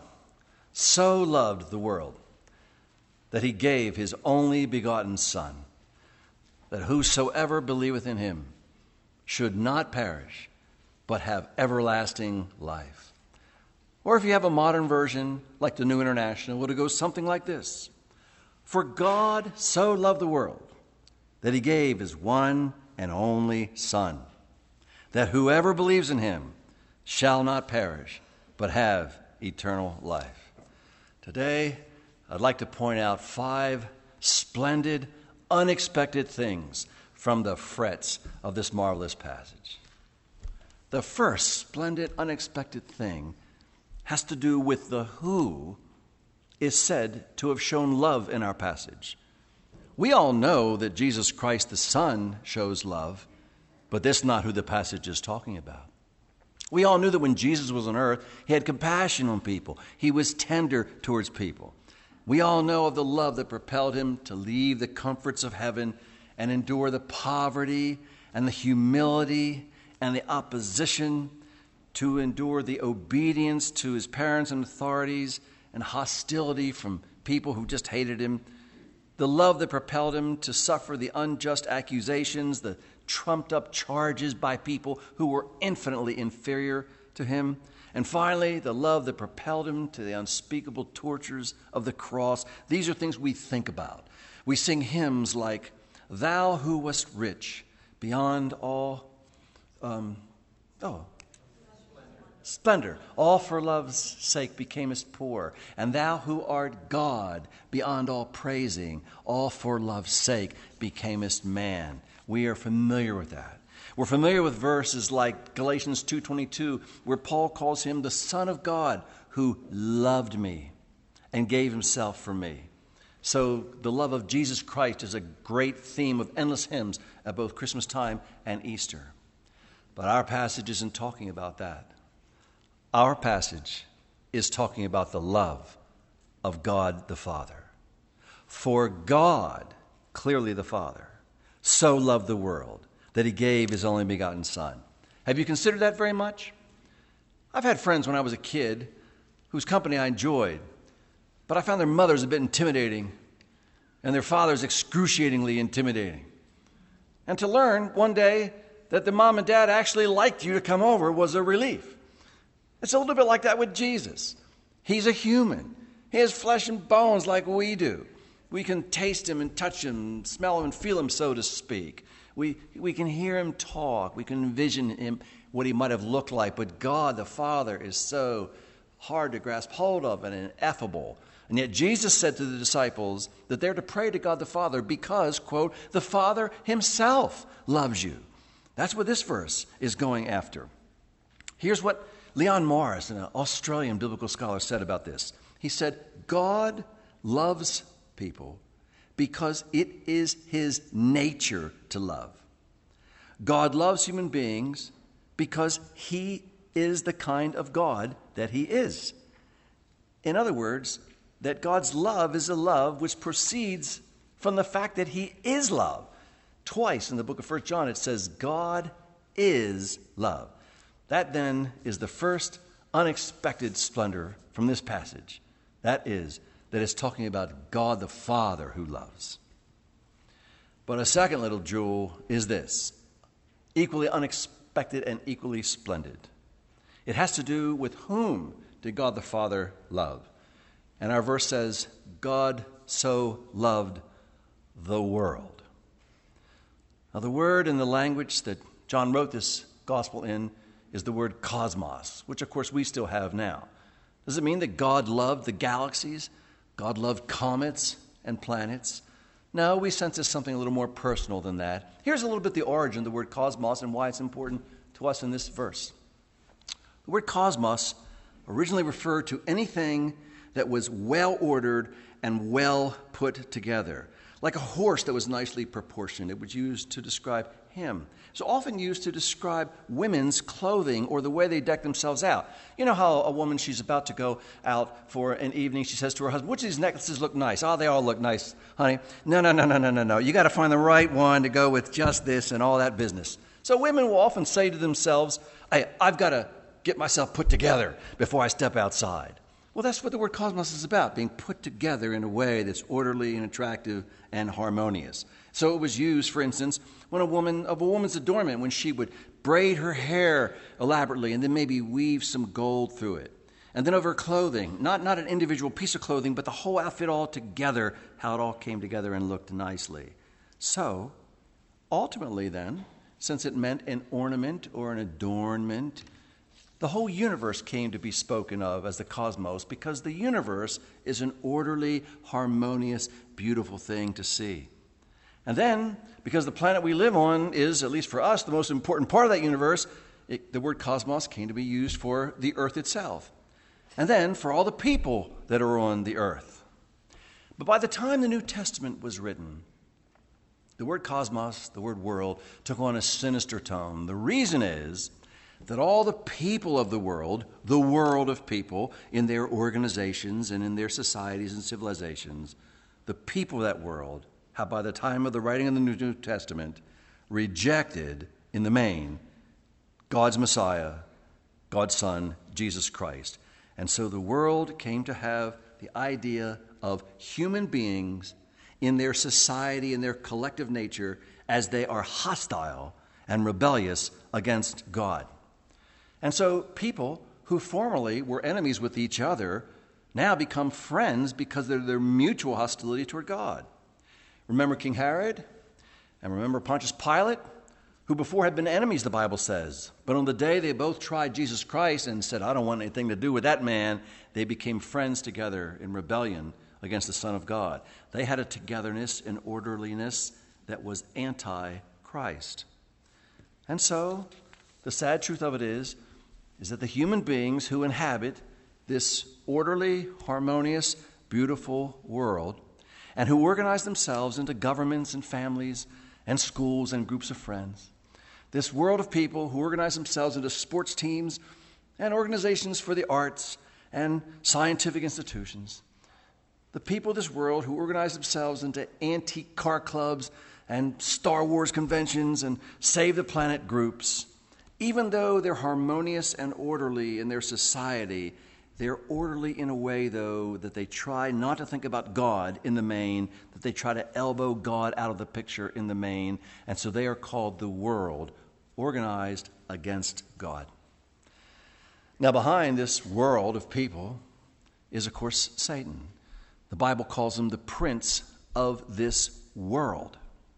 Speaker 1: so loved the world that he gave his only begotten Son, that whosoever believeth in him should not perish, but have everlasting life. Or if you have a modern version, like the New International, it goes something like this. For God so loved the world that he gave his one and only Son, that whoever believes in him shall not perish, but have eternal life. Today, I'd like to point out five splendid, unexpected things from the frets of this marvelous passage. The first splendid, unexpected thing has to do with the who is said to have shown love in our passage. We all know that Jesus Christ the Son shows love, but that's not who the passage is talking about. We all knew that when Jesus was on earth, he had compassion on people. He was tender towards people. We all know of the love that propelled him to leave the comforts of heaven and endure the poverty and the humility and the opposition, to endure the obedience to his parents and authorities and hostility from people who just hated him. The love that propelled him to suffer the unjust accusations, the trumped up charges by people who were infinitely inferior to him. And finally, the love that propelled him to the unspeakable tortures of the cross. These are things we think about. We sing hymns like, Thou who wast rich beyond all, um, oh, splendor, all for love's sake becamest poor, and thou who art God beyond all praising, all for love's sake becamest man. We are familiar with that. We're familiar with verses like Galatians two twenty-two, where Paul calls him the Son of God who loved me and gave himself for me. So the love of Jesus Christ is a great theme of endless hymns at both Christmas time and Easter. But our passage isn't talking about that. Our passage is talking about the love of God the Father. For God, clearly the Father, so loved the world that he gave his only begotten Son. Have you considered that very much? I've had friends when I was a kid whose company I enjoyed, but I found their mothers a bit intimidating and their fathers excruciatingly intimidating. And to learn one day that the mom and dad actually liked you to come over was a relief. It's a little bit like that with Jesus. He's a human. He has flesh and bones like we do. We can taste him and touch him, smell him and feel him, so to speak. We, we can hear him talk. We can envision him, what he might have looked like. But God, the Father, is so hard to grasp hold of and ineffable. And yet Jesus said to the disciples that they're to pray to God the Father because, quote, the Father himself loves you. That's what this verse is going after. Here's what Leon Morris, an Australian biblical scholar, said about this. He said, God loves people because it is his nature to love. God loves human beings because he is the kind of God that he is. In other words, that God's love is a love which proceeds from the fact that he is love. Twice in the book of First John it says, God is love. That then is the first unexpected splendor from this passage. That is that it's talking about God the Father who loves. But a second little jewel is this, equally unexpected and equally splendid. It has to do with whom did God the Father love? And our verse says, God so loved the world. Now, the word in the language that John wrote this gospel in is the word cosmos, which, of course, we still have now. Does it mean that God loved the galaxies? God loved comets and planets? No, we sense it's something a little more personal than that. Here's a little bit the origin of the word cosmos and why it's important to us in this verse. The word cosmos originally referred to anything that was well-ordered and well put together. Like a horse that was nicely proportioned. It was used to describe him. It's often used to describe women's clothing or the way they deck themselves out. You know how a woman, she's about to go out for an evening, she says to her husband, which of these necklaces look nice? Oh, they all look nice, honey. No, no, no, no, no, no, no. You got to find the right one to go with just this and all that business. So women will often say to themselves, hey, I've got to get myself put together before I step outside. Well, that's what the word cosmos is about, being put together in a way that's orderly and attractive and harmonious. So it was used, for instance, when a woman of a woman's adornment, when she would braid her hair elaborately and then maybe weave some gold through it. And then of her clothing, not, not an individual piece of clothing, but the whole outfit all together, how it all came together and looked nicely. So, ultimately then, since it meant an ornament or an adornment, the whole universe came to be spoken of as the cosmos because the universe is an orderly, harmonious, beautiful thing to see. And then, because the planet we live on is, at least for us, the most important part of that universe, it, the word cosmos came to be used for the earth itself. And then for all the people that are on the earth. But by the time the New Testament was written, the word cosmos, the word world, took on a sinister tone. The reason is that all the people of the world, the world of people, in their organizations and in their societies and civilizations, the people of that world have, by the time of the writing of the New Testament, rejected, in the main, God's Messiah, God's Son, Jesus Christ. And so the world came to have the idea of human beings in their society and their collective nature as they are hostile and rebellious against God. And so people who formerly were enemies with each other now become friends because of their mutual hostility toward God. Remember King Herod? And remember Pontius Pilate, who before had been enemies, the Bible says. But on the day they both tried Jesus Christ and said, I don't want anything to do with that man, they became friends together in rebellion against the Son of God. They had a togetherness and orderliness that was anti-Christ. And so the sad truth of it is, is that the human beings who inhabit this orderly, harmonious, beautiful world and who organize themselves into governments and families and schools and groups of friends, this world of people who organize themselves into sports teams and organizations for the arts and scientific institutions, the people of this world who organize themselves into antique car clubs and Star Wars conventions and Save the Planet groups, even though they're harmonious and orderly in their society, they're orderly in a way, though, that they try not to think about God in the main, that they try to elbow God out of the picture in the main, and so they are called the world, organized against God. Now, behind this world of people is, of course, Satan. The Bible calls him the prince of this world.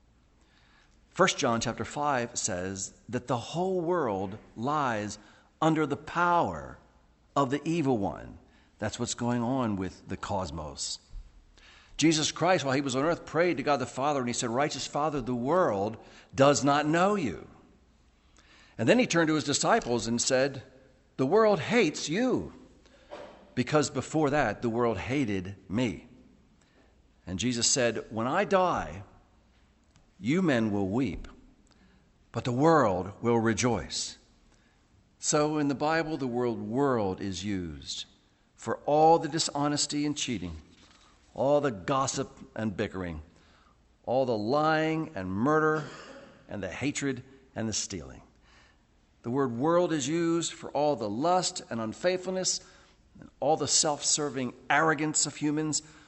Speaker 1: First John chapter five says that the whole world lies under the power of the evil one. That's what's going on with the cosmos. Jesus Christ, while he was on earth, prayed to God the Father, and he said, Righteous Father, the world does not know you. And then he turned to his disciples and said, The world hates you, because before that, the world hated me. And Jesus said, When I die, you men will weep, but the world will rejoice. So in the Bible, the word world is used for all the dishonesty and cheating, all the gossip and bickering, all the lying and murder and the hatred and the stealing. The word world is used for all the lust and unfaithfulness and all the self-serving arrogance of humans,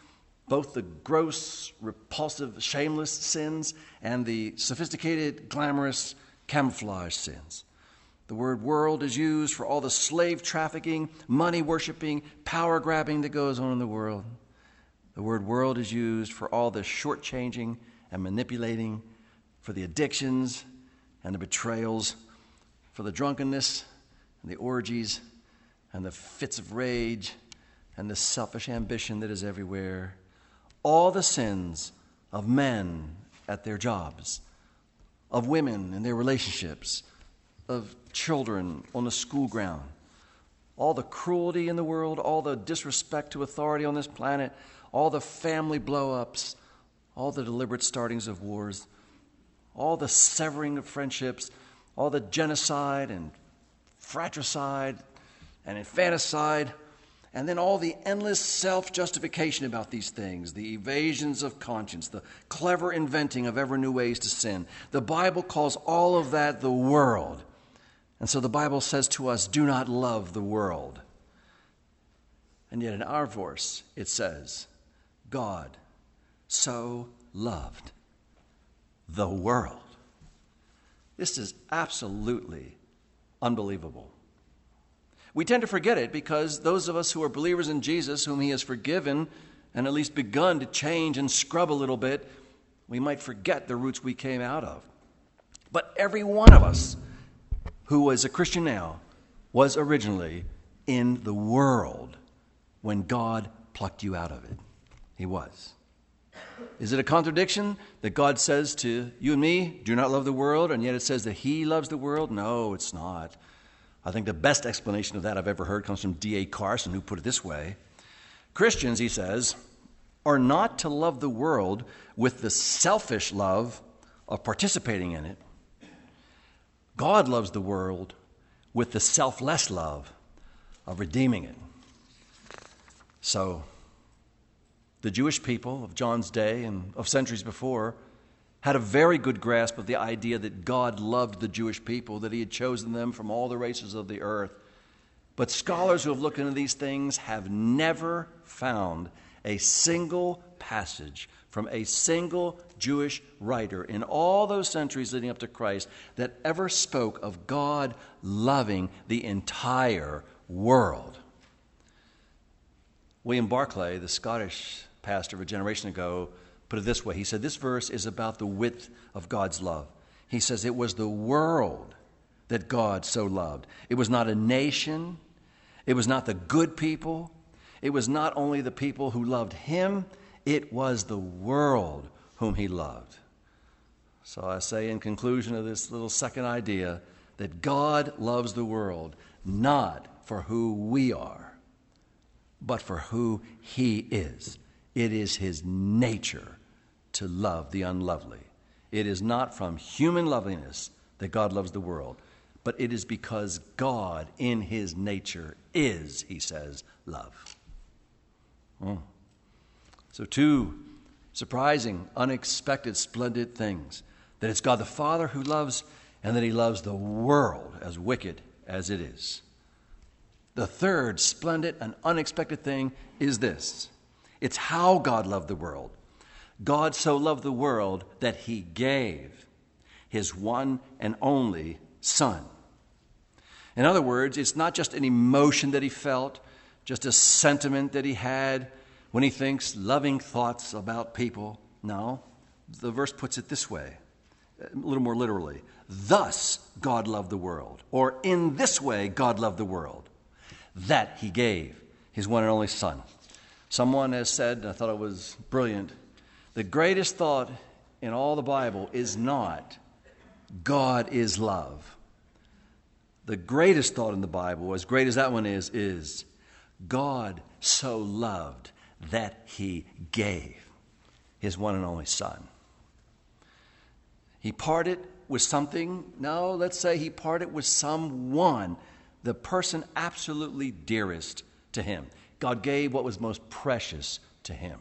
Speaker 1: both the gross, repulsive, shameless sins and the sophisticated, glamorous, camouflage sins. The word world is used for all the slave trafficking, money worshiping, power grabbing that goes on in the world. The word world is used for all the shortchanging and manipulating, for the addictions and the betrayals, for the drunkenness and the orgies and the fits of rage and the selfish ambition that is everywhere. All the sins of men at their jobs, of women in their relationships, of children on the school ground, all the cruelty in the world, all the disrespect to authority on this planet, all the family blow-ups, all the deliberate startings of wars, all the severing of friendships, all the genocide and fratricide and infanticide, and then all the endless self-justification about these things, the evasions of conscience, the clever inventing of ever new ways to sin. The Bible calls all of that the world. And so the Bible says to us, do not love the world. And yet in our verse, it says, God so loved the world. This is absolutely unbelievable. We tend to forget it because those of us who are believers in Jesus, whom he has forgiven and at least begun to change and scrub a little bit, we might forget the roots we came out of. But every one of us who is a Christian now was originally in the world when God plucked you out of it. He was. Is it a contradiction that God says to you and me, do not love the world, and yet it says that he loves the world? No, it's not. I think the best explanation of that I've ever heard comes from D A Carson, who put it this way. Christians, he says, are not to love the world with the selfish love of participating in it. God loves the world with the selfless love of redeeming it. So, the Jewish people of John's day and of centuries before had a very good grasp of the idea that God loved the Jewish people, that he had chosen them from all the races of the earth. But scholars who have looked into these things have never found a single passage from a single Jewish writer in all those centuries leading up to Christ that ever spoke of God loving the entire world. William Barclay, the Scottish pastor of a generation ago, put it this way. He said, this verse is about the width of God's love. He says, it was the world that God so loved. It was not a nation. It was not the good people. It was not only the people who loved him. It was the world whom he loved. So I say in conclusion of this little second idea that God loves the world, not for who we are, but for who he is. It is his nature to love the unlovely. It is not from human loveliness that God loves the world, but it is because God in his nature is, he says, love. Oh. So two surprising, unexpected, splendid things. That it's God the Father who loves, and that he loves the world as wicked as it is. The third splendid and unexpected thing is this. It's how God loved the world. God so loved the world that he gave his one and only Son. In other words, it's not just an emotion that he felt, just a sentiment that he had when he thinks loving thoughts about people. No, the verse puts it this way, a little more literally. Thus God loved the world, or in this way God loved the world, that he gave his one and only Son. Someone has said, and I thought it was brilliant, the greatest thought in all the Bible is not God is love. The greatest thought in the Bible, as great as that one is, is God so loved that he gave his one and only Son. He parted with something, no, let's say he parted with someone, the person absolutely dearest to him. God gave what was most precious to him.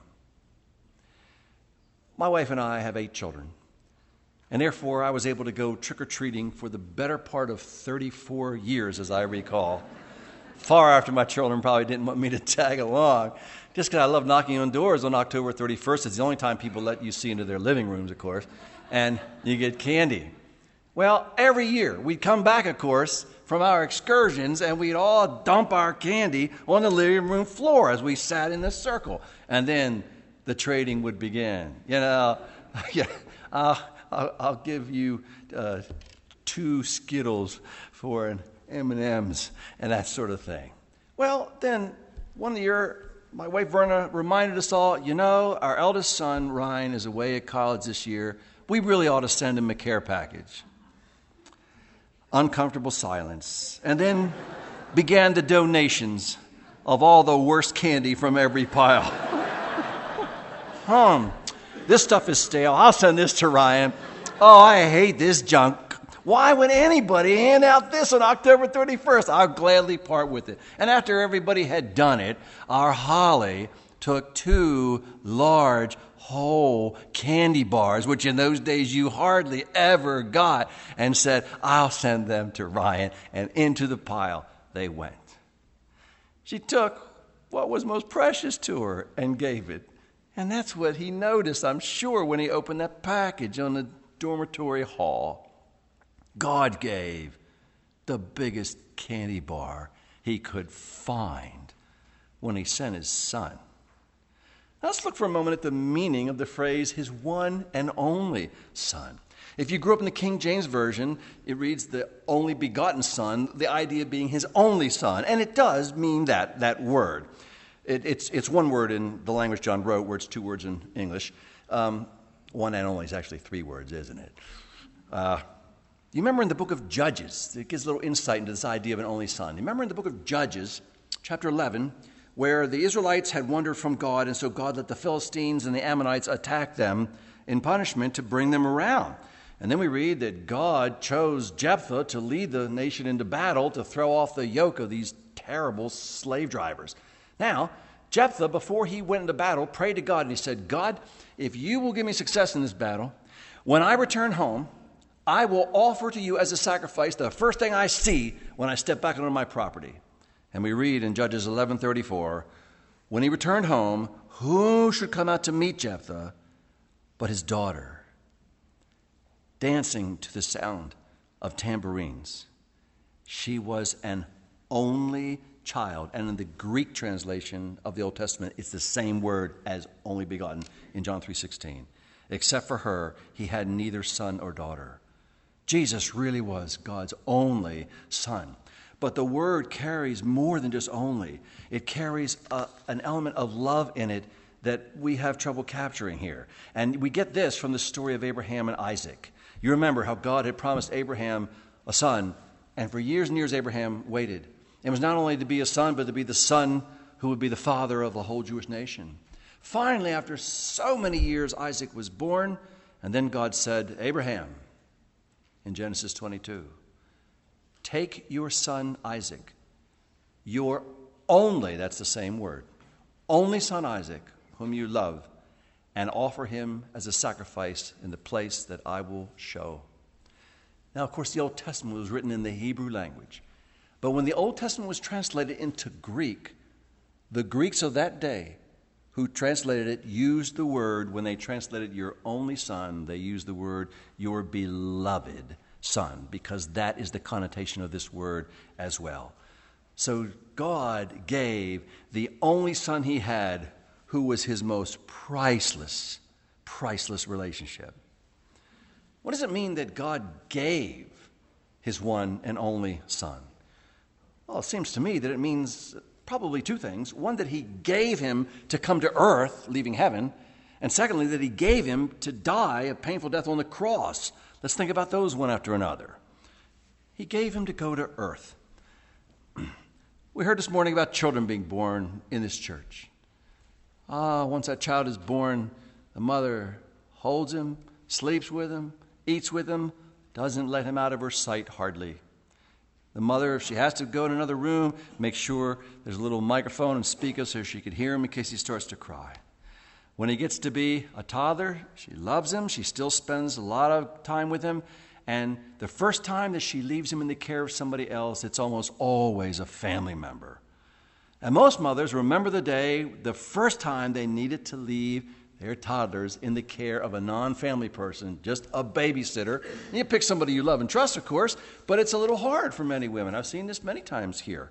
Speaker 1: My wife and I have eight children, and therefore I was able to go trick-or-treating for the better part of thirty-four years, as I recall, far after my children probably didn't want me to tag along, just because I love knocking on doors on October thirty-first. It's the only time people let you see into their living rooms, of course, and you get candy. Well, every year we'd come back, of course, from our excursions, and we'd all dump our candy on the living room floor as we sat in the circle. And then the trading would begin. You know, yeah, I'll, I'll, I'll give you uh, two Skittles for an M and M's and that sort of thing. Well, then one year, my wife Verna reminded us all, you know, our eldest son, Ryan, is away at college this year. We really ought to send him a care package. Uncomfortable silence. And then began the donations of all the worst candy from every pile. Hmm, this stuff is stale. I'll send this to Ryan. Oh, I hate this junk. Why would anybody hand out this on October thirty-first? I'll gladly part with it. And after everybody had done it, our Holly took two large whole candy bars, which in those days you hardly ever got, and said, I'll send them to Ryan. And into the pile they went. She took what was most precious to her and gave it. And that's what he noticed, I'm sure, when he opened that package on the dormitory hall. God gave the biggest candy bar he could find when he sent his son. Now let's look for a moment at the meaning of the phrase, his one and only son. If you grew up in the King James Version, it reads the only begotten son, the idea being his only son. And it does mean that, that word. It, it's, it's one word in the language John wrote, where it's two words in English. Um, one and only is actually three words, isn't it? Uh, you remember in the book of Judges, it gives a little insight into this idea of an only son. You remember in the book of Judges, chapter eleven, where the Israelites had wandered from God, and so God let the Philistines and the Ammonites attack them in punishment to bring them around. And then we read that God chose Jephthah to lead the nation into battle to throw off the yoke of these terrible slave drivers. Now, Jephthah, before he went into battle, prayed to God, and he said, God, if you will give me success in this battle, when I return home, I will offer to you as a sacrifice the first thing I see when I step back onto my property. And we read in Judges eleven thirty-four, when he returned home, who should come out to meet Jephthah but his daughter, dancing to the sound of tambourines. She was an only child. And in the Greek translation of the Old Testament, it's the same word as only begotten in John three sixteen. Except for her, he had neither son or daughter. Jesus really was God's only son. But the word carries more than just only. It carries a, an element of love in it that we have trouble capturing here. And we get this from the story of Abraham and Isaac. You remember how God had promised Abraham a son, and for years and years Abraham waited. It was not only to be a son, but to be the son who would be the father of the whole Jewish nation. Finally, after so many years, Isaac was born, and then God said, Abraham, in Genesis twenty-two, take your son Isaac, your only, that's the same word, only son Isaac, whom you love, and offer him as a sacrifice in the place that I will show. Now, of course, the Old Testament was written in the Hebrew language. But when the Old Testament was translated into Greek, the Greeks of that day who translated it used the word, when they translated your only son, they used the word your beloved son, because that is the connotation of this word as well. So God gave the only son he had, who was his most priceless, priceless relationship. What does it mean that God gave his one and only son? Well, it seems to me that it means probably two things. One, that he gave him to come to earth, leaving heaven. And secondly, that he gave him to die a painful death on the cross. Let's think about those one after another. He gave him to go to earth. We heard this morning about children being born in this church. Ah, once that child is born, the mother holds him, sleeps with him, eats with him, doesn't let him out of her sight hardly. The mother, if she has to go in another room, makes sure there's a little microphone and speaker so she can hear him in case he starts to cry. When he gets to be a toddler, she loves him. She still spends a lot of time with him. And the first time that she leaves him in the care of somebody else, it's almost always a family member. And most mothers remember the day, the first time they needed to leave their toddlers in the care of a non-family person, just a babysitter. And you pick somebody you love and trust, of course, but it's a little hard for many women. I've seen this many times here.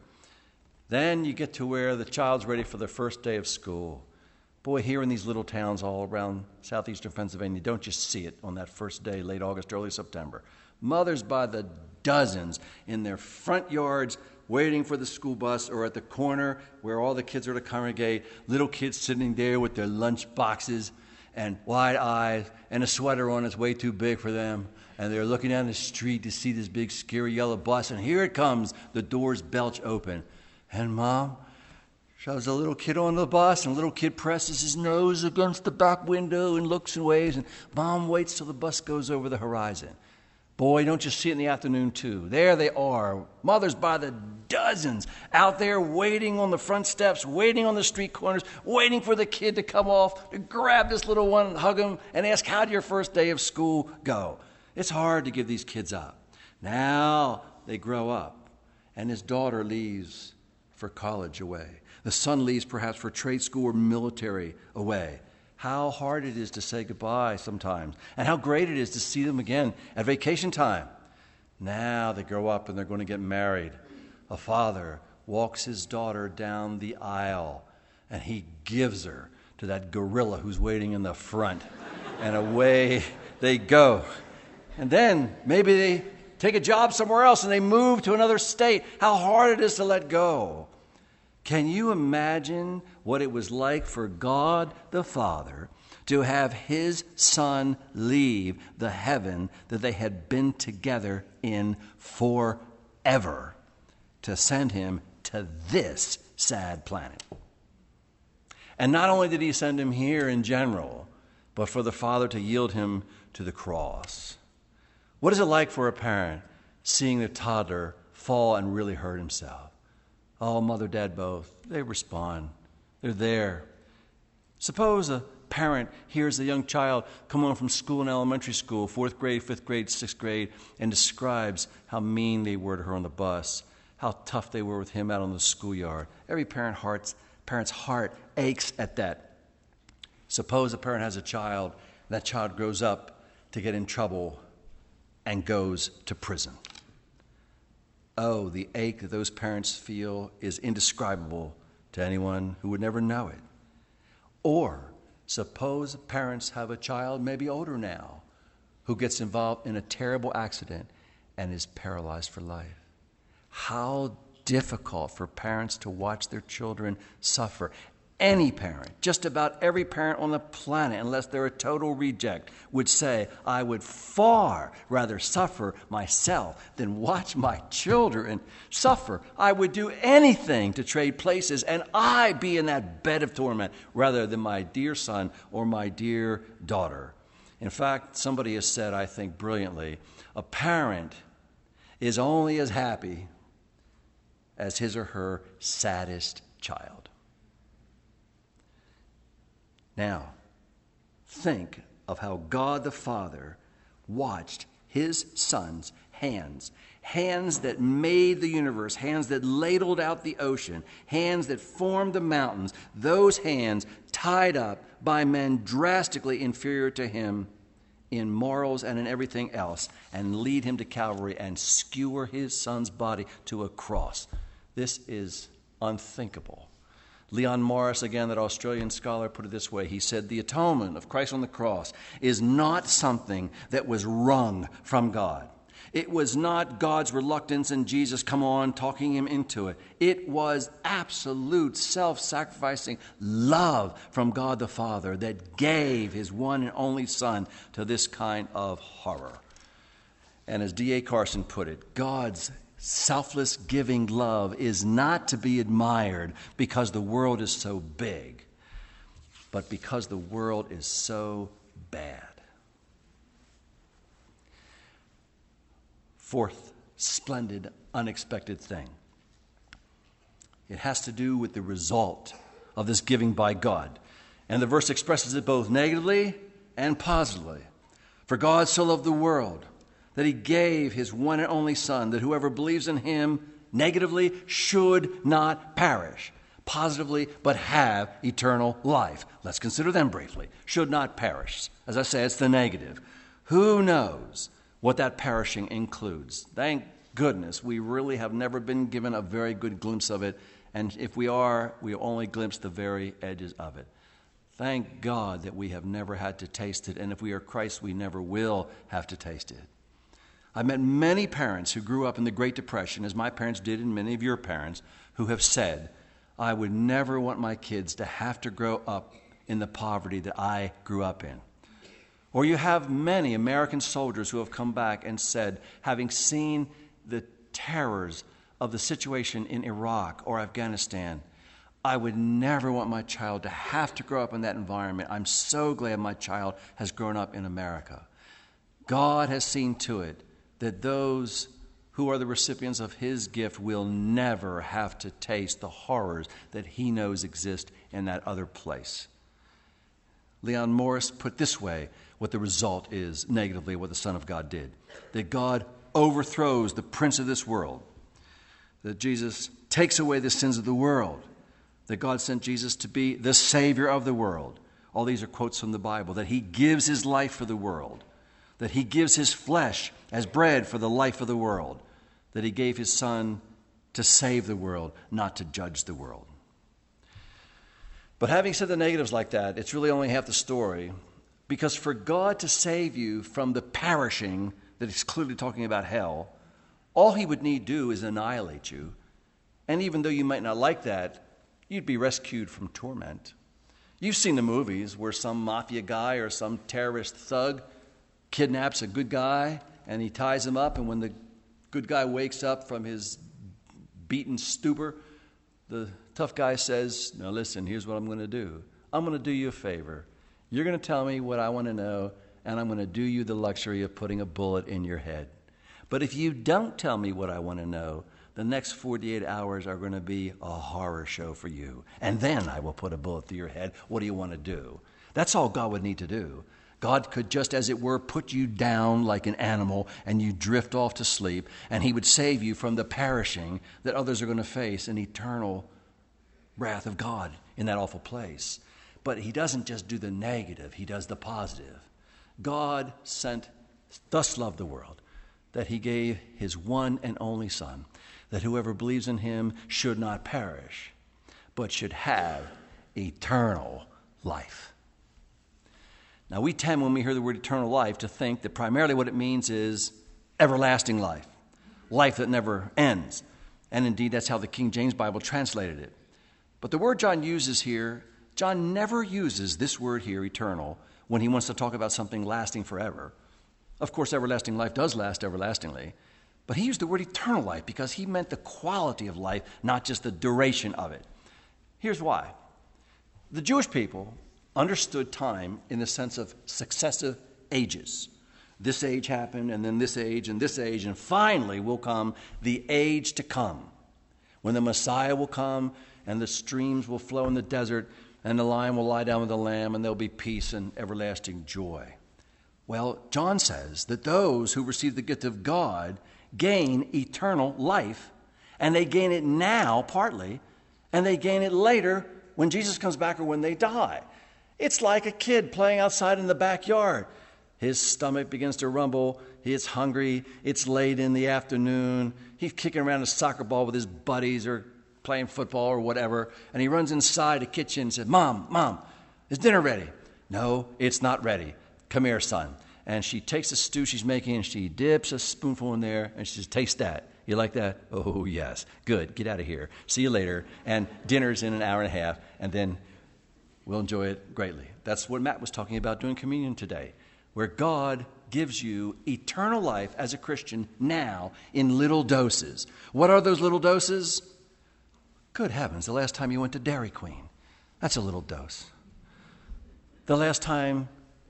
Speaker 1: Then you get to where the child's ready for the first day of school. Boy, here in these little towns all around southeastern Pennsylvania, don't you see it on that first day, late August, early September? Mothers by the dozens in their front yards waiting for the school bus, or at the corner where all the kids are to congregate, little kids sitting there with their lunch boxes and wide eyes and a sweater on that's way too big for them. And they're looking down the street to see this big scary yellow bus, and here it comes. The doors belch open. And Mom shows a little kid on the bus, and the little kid presses his nose against the back window and looks and waves, and Mom waits till the bus goes over the horizon. Boy, don't you see it in the afternoon, too? There they are, mothers by the dozens, out there waiting on the front steps, waiting on the street corners, waiting for the kid to come off, to grab this little one and hug him and ask, how'd your first day of school go? It's hard to give these kids up. Now they grow up, and his daughter leaves for college away. The son leaves perhaps for trade school or military away. How hard it is to say goodbye sometimes, and how great it is to see them again at vacation time. Now they grow up and they're going to get married. A father walks his daughter down the aisle, and he gives her to that gorilla who's waiting in the front, and away they go. And then maybe they take a job somewhere else and they move to another state. How hard it is to let go. Can you imagine what it was like for God the Father to have his Son leave the heaven that they had been together in forever to send him to this sad planet? And not only did he send him here in general, but for the Father to yield him to the cross. What is it like for a parent seeing their toddler fall and really hurt himself? Oh, mother, dad, both. They respond. They're there. Suppose a parent hears a young child come home from school in elementary school, fourth grade, fifth grade, sixth grade, and describes how mean they were to her on the bus, how tough they were with him out on the schoolyard. Every parent heart's, parent's heart aches at that. Suppose a parent has a child, and that child grows up to get in trouble and goes to prison. Oh, the ache that those parents feel is indescribable to anyone who would never know it. Or suppose parents have a child, maybe older now, who gets involved in a terrible accident and is paralyzed for life. How difficult for parents to watch their children suffer. Any parent, just about every parent on the planet, unless they're a total reject, would say, I would far rather suffer myself than watch my children suffer. I would do anything to trade places and I be in that bed of torment rather than my dear son or my dear daughter. In fact, somebody has said, I think brilliantly, a parent is only as happy as his or her saddest child. Now, think of how God the Father watched his Son's hands, hands that made the universe, hands that ladled out the ocean, hands that formed the mountains, those hands tied up by men drastically inferior to him in morals and in everything else, and lead him to Calvary and skewer his Son's body to a cross. This is unthinkable. Leon Morris, again, that Australian scholar, put it this way. He said, the atonement of Christ on the cross is not something that was wrung from God. It was not God's reluctance and Jesus, come on, talking him into it. It was absolute self-sacrificing love from God the Father that gave his one and only Son to this kind of horror. And as D A Carson put it, God's selfless giving love is not to be admired because the world is so big, but because the world is so bad. Fourth, splendid, unexpected thing. It has to do with the result of this giving by God. And the verse expresses it both negatively and positively. For God so loved the world that he gave his one and only Son, that whoever believes in him negatively should not perish, positively, but have eternal life. Let's consider them briefly. Should not perish. As I say, it's the negative. Who knows what that perishing includes? Thank goodness we really have never been given a very good glimpse of it, and if we are, we only glimpse the very edges of it. Thank God that we have never had to taste it, and if we are Christ, we never will have to taste it. I've met many parents who grew up in the Great Depression, as my parents did and many of your parents, who have said, I would never want my kids to have to grow up in the poverty that I grew up in. Or you have many American soldiers who have come back and said, having seen the terrors of the situation in Iraq or Afghanistan, I would never want my child to have to grow up in that environment. I'm so glad my child has grown up in America. God has seen to it that those who are the recipients of his gift will never have to taste the horrors that he knows exist in that other place. Leon Morris put this way what the result is negatively what the Son of God did. That God overthrows the prince of this world. That Jesus takes away the sins of the world. That God sent Jesus to be the Savior of the world. All these are quotes from the Bible. That he gives his life for the world. That he gives his flesh as bread for the life of the world. That he gave his Son to save the world, not to judge the world. But having said the negatives like that, it's really only half the story. Because for God to save you from the perishing, that he's clearly talking about hell, all he would need do is annihilate you. And even though you might not like that, you'd be rescued from torment. You've seen the movies where some mafia guy or some terrorist thug kidnaps a good guy and he ties him up, and when the good guy wakes up from his beaten stupor, the tough guy says, now listen, here's what I'm going to do. I'm going to do you a favor. You're going to tell me what I want to know, and I'm going to do you the luxury of putting a bullet in your head. But if you don't tell me what I want to know, the next forty-eight hours are going to be a horror show for you. And then I will put a bullet through your head. What do you want to do? That's all God would need to do. God could just, as it were, put you down like an animal and you drift off to sleep, and he would save you from the perishing that others are going to face, an eternal wrath of God in that awful place. But he doesn't just do the negative, he does the positive. God sent, thus loved the world, that he gave his one and only Son, that whoever believes in him should not perish, but should have eternal life. Now, we tend, when we hear the word eternal life, to think that primarily what it means is everlasting life, life that never ends. And indeed, that's how the King James Bible translated it. But the word John uses here, John never uses this word here, eternal, when he wants to talk about something lasting forever. Of course, everlasting life does last everlastingly. But he used the word eternal life because he meant the quality of life, not just the duration of it. Here's why. The Jewish people understood time in the sense of successive ages. This age happened, and then this age, and this age, and finally will come the age to come, when the Messiah will come, and the streams will flow in the desert, and the lion will lie down with the lamb, and there'll be peace and everlasting joy. Well, John says that those who receive the gift of God gain eternal life, and they gain it now, partly, and they gain it later when Jesus comes back or when they die. It's like a kid playing outside in the backyard. His stomach begins to rumble. He gets hungry. It's late in the afternoon. He's kicking around a soccer ball with his buddies or playing football or whatever. And he runs inside the kitchen and says, Mom, Mom, is dinner ready? No, it's not ready. Come here, son. And she takes the stew she's making and she dips a spoonful in there and she says, taste that. You like that? Oh, yes. Good. Get out of here. See you later. And dinner's in an hour and a half. And then we'll enjoy it greatly. That's what Matt was talking about doing communion today, where God gives you eternal life as a Christian now in little doses. What are those little doses? Good heavens, the last time you went to Dairy Queen, that's a little dose. The last time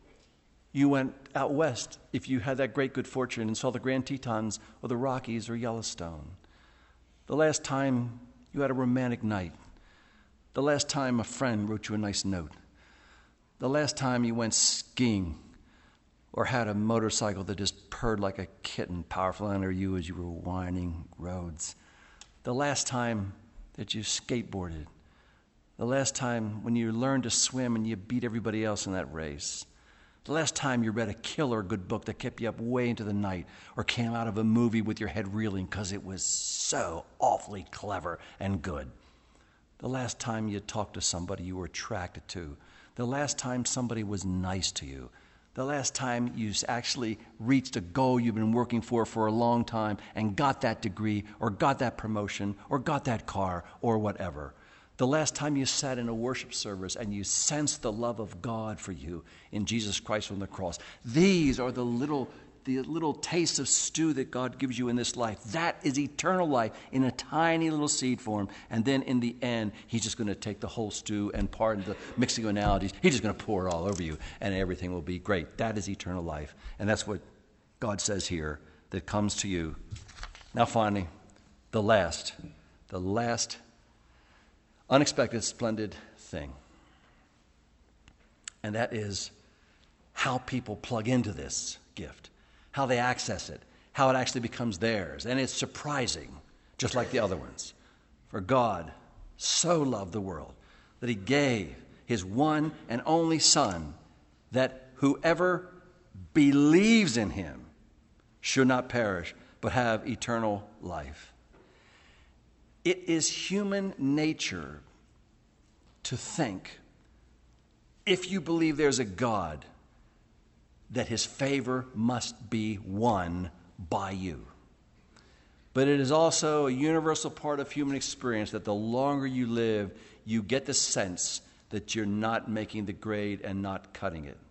Speaker 1: you went out west, if you had that great good fortune and saw the Grand Tetons or the Rockies or Yellowstone. The last time you had a romantic night. The last time a friend wrote you a nice note. The last time you went skiing or had a motorcycle that just purred like a kitten powerful under you as you were winding roads. The last time that you skateboarded. The last time when you learned to swim and you beat everybody else in that race. The last time you read a killer good book that kept you up way into the night or came out of a movie with your head reeling because it was so awfully clever and good. The last time you talked to somebody you were attracted to. The last time somebody was nice to you. The last time you actually reached a goal you've been working for for a long time and got that degree or got that promotion or got that car or whatever. The last time you sat in a worship service and you sensed the love of God for you in Jesus Christ on the cross. These are the little, the little tastes of stew that God gives you in this life. That is eternal life in a tiny little seed form. And then in the end, he's just going to take the whole stew and, pardon the mixing of analogies, he's just going to pour it all over you and everything will be great. That is eternal life. And that's what God says here that comes to you. Now finally, the last, the last unexpected, splendid thing. And that is how people plug into this gift, how they access it, how it actually becomes theirs. And it's surprising, just like the other ones. For God so loved the world that he gave his one and only Son, that whoever believes in him should not perish, but have eternal life. It is human nature to think, if you believe there's a God, that his favor must be won by you. But it is also a universal part of human experience that the longer you live, you get the sense that you're not making the grade and not cutting it.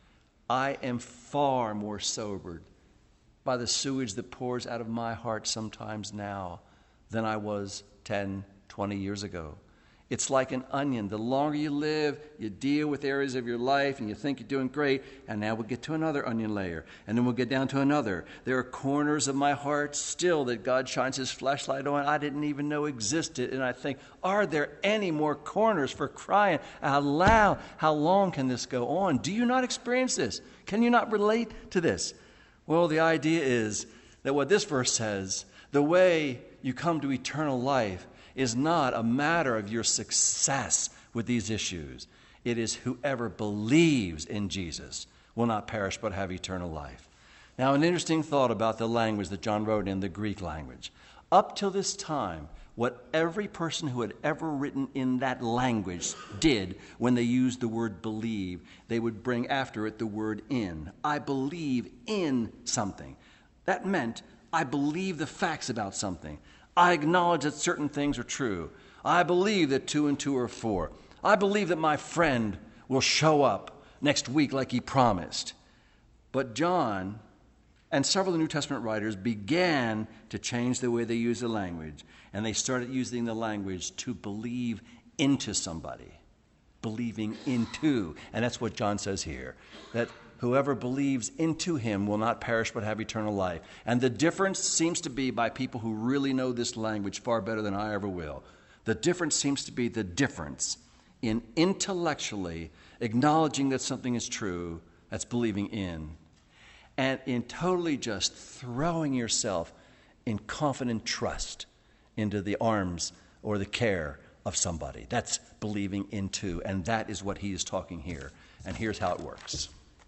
Speaker 1: I am far more sobered by the sewage that pours out of my heart sometimes now than I was ten, twenty years ago. It's like an onion. The longer you live, you deal with areas of your life and you think you're doing great, and now we'll get to another onion layer, and then we'll get down to another. There are corners of my heart still that God shines his flashlight on I didn't even know existed, and I think, are there any more corners, for crying out loud? How long can this go on? Do you not experience this? Can you not relate to this? Well, the idea is that what this verse says, the way you come to eternal life is not a matter of your success with these issues. It is whoever believes in Jesus will not perish but have eternal life. Now, an interesting thought about the language that John wrote in, the Greek language. Up till this time, what every person who had ever written in that language did when they used the word believe, they would bring after it the word in. I believe in something. That meant I believe the facts about something. I acknowledge that certain things are true. I believe that two and two are four. I believe that my friend will show up next week like he promised. But John and several of the New Testament writers began to change the way they use the language, and they started using the language to believe into somebody. Believing into. And that's what John says here, that whoever believes into him will not perish but have eternal life. And the difference seems to be, by people who really know this language far better than I ever will, the difference seems to be the difference in intellectually acknowledging that something is true, that's believing in, and in totally just throwing yourself in confident trust into the arms or the care of somebody. That's believing into, and that is what he is talking here. And here's how it works.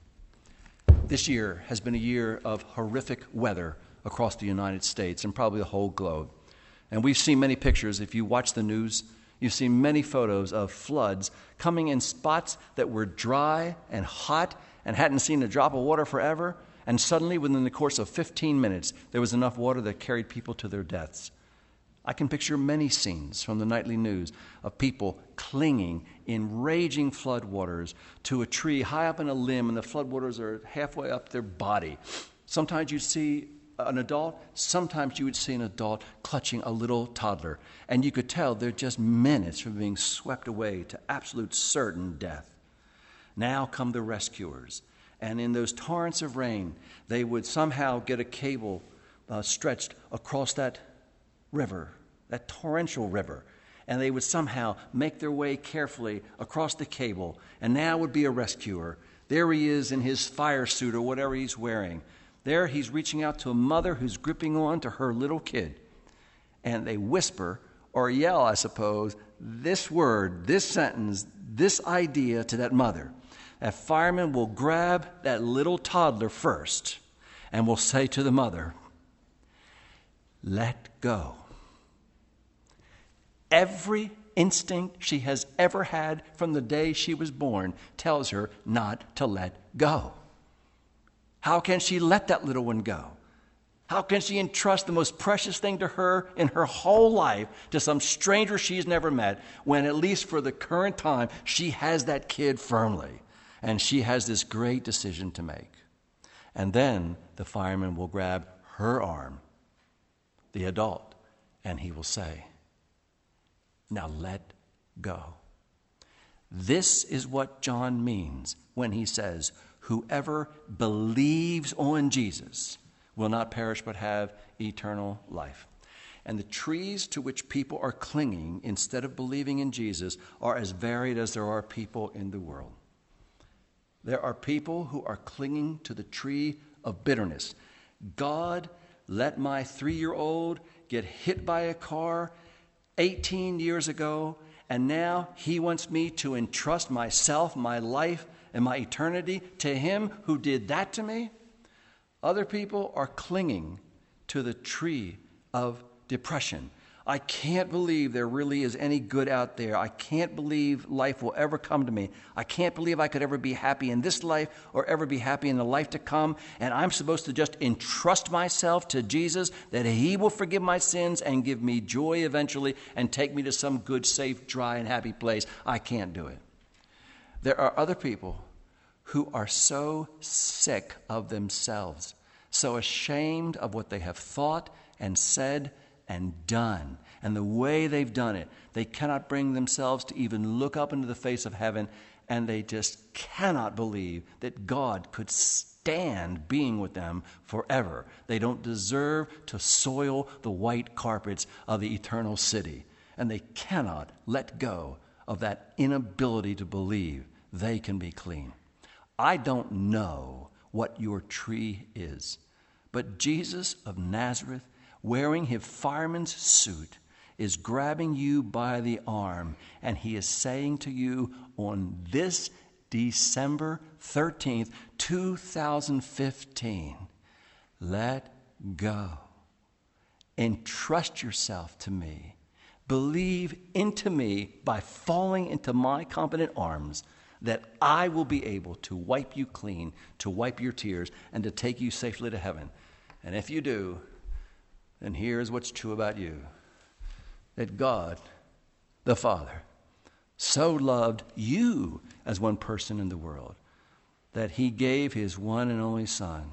Speaker 1: This year has been a year of horrific weather across the United States and probably the whole globe. And we've seen many pictures. If you watch the news, you've seen many photos of floods coming in spots that were dry and hot and hadn't seen a drop of water forever. And suddenly, within the course of fifteen minutes, there was enough water that carried people to their deaths. I can picture many scenes from the nightly news of people clinging in raging floodwaters to a tree high up in a limb, and the floodwaters are halfway up their body. Sometimes you'd see an adult, sometimes you would see an adult clutching a little toddler, and you could tell they're just minutes from being swept away to absolute certain death. Now come the rescuers, and in those torrents of rain, they would somehow get a cable uh, stretched across that river, that torrential river, and they would somehow make their way carefully across the cable, and now would be a rescuer. There he is in his fire suit or whatever he's wearing. There he's reaching out to a mother who's gripping on to her little kid. And they whisper or yell, I suppose, this word, this sentence, this idea to that mother. That fireman will grab that little toddler first and will say to the mother, let go. Every instinct she has ever had from the day she was born tells her not to let go. How can she let that little one go? How can she entrust the most precious thing to her in her whole life to some stranger she's never met when, at least for the current time, she has that kid firmly and she has this great decision to make? And then the fireman will grab her arm, the adult, and he will say, now let go. This is what John means when he says, whoever believes on Jesus will not perish but have eternal life. And the trees to which people are clinging instead of believing in Jesus are as varied as there are people in the world. There are people who are clinging to the tree of bitterness. God, let my three-year-old get hit by a car eighteen years ago, and now he wants me to entrust myself, my life, and my eternity to him who did that to me. Other people are clinging to the tree of depression. I can't believe there really is any good out there. I can't believe life will ever come to me. I can't believe I could ever be happy in this life or ever be happy in the life to come. And I'm supposed to just entrust myself to Jesus, that he will forgive my sins and give me joy eventually and take me to some good, safe, dry, and happy place. I can't do it. There are other people who are so sick of themselves, so ashamed of what they have thought and said and done, and the way they've done it. They cannot bring themselves to even look up into the face of heaven, and they just cannot believe that God could stand being with them forever. They don't deserve to soil the white carpets of the eternal city, and they cannot let go of that inability to believe they can be clean. I don't know what your tree is, but Jesus of Nazareth, wearing his fireman's suit, is grabbing you by the arm, and he is saying to you on this December thirteenth, two thousand fifteen, let go. Entrust yourself to me. Believe into me by falling into my competent arms, that I will be able to wipe you clean, to wipe your tears, and to take you safely to heaven. And if you do, then here's what's true about you. That God, the Father, so loved you as one person in the world, that he gave his one and only Son,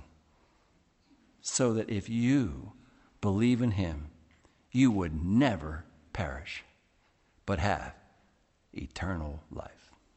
Speaker 1: so that if you believe in him, you would never perish, but have eternal life.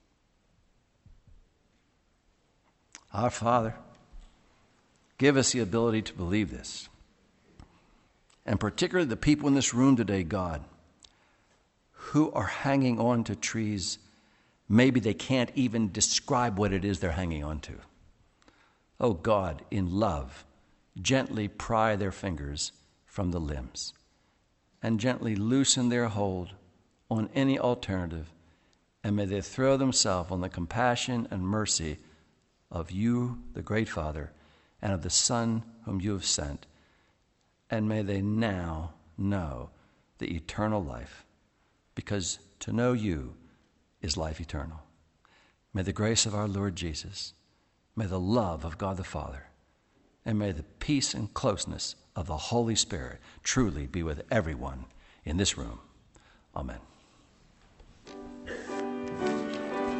Speaker 1: Our Father, give us the ability to believe this. And particularly the people in this room today, God, who are hanging on to trees, maybe they can't even describe what it is they're hanging on to. Oh God, in love, gently pry their fingers from the limbs and gently loosen their hold on any alternative, and may they throw themselves on the compassion and mercy of you, the great Father, and of the Son whom you have sent. And may they now know the eternal life, because to know you is life eternal. May the grace of our Lord Jesus, may the love of God the Father, and may the peace and closeness of the Holy Spirit truly be with everyone in this room. Amen.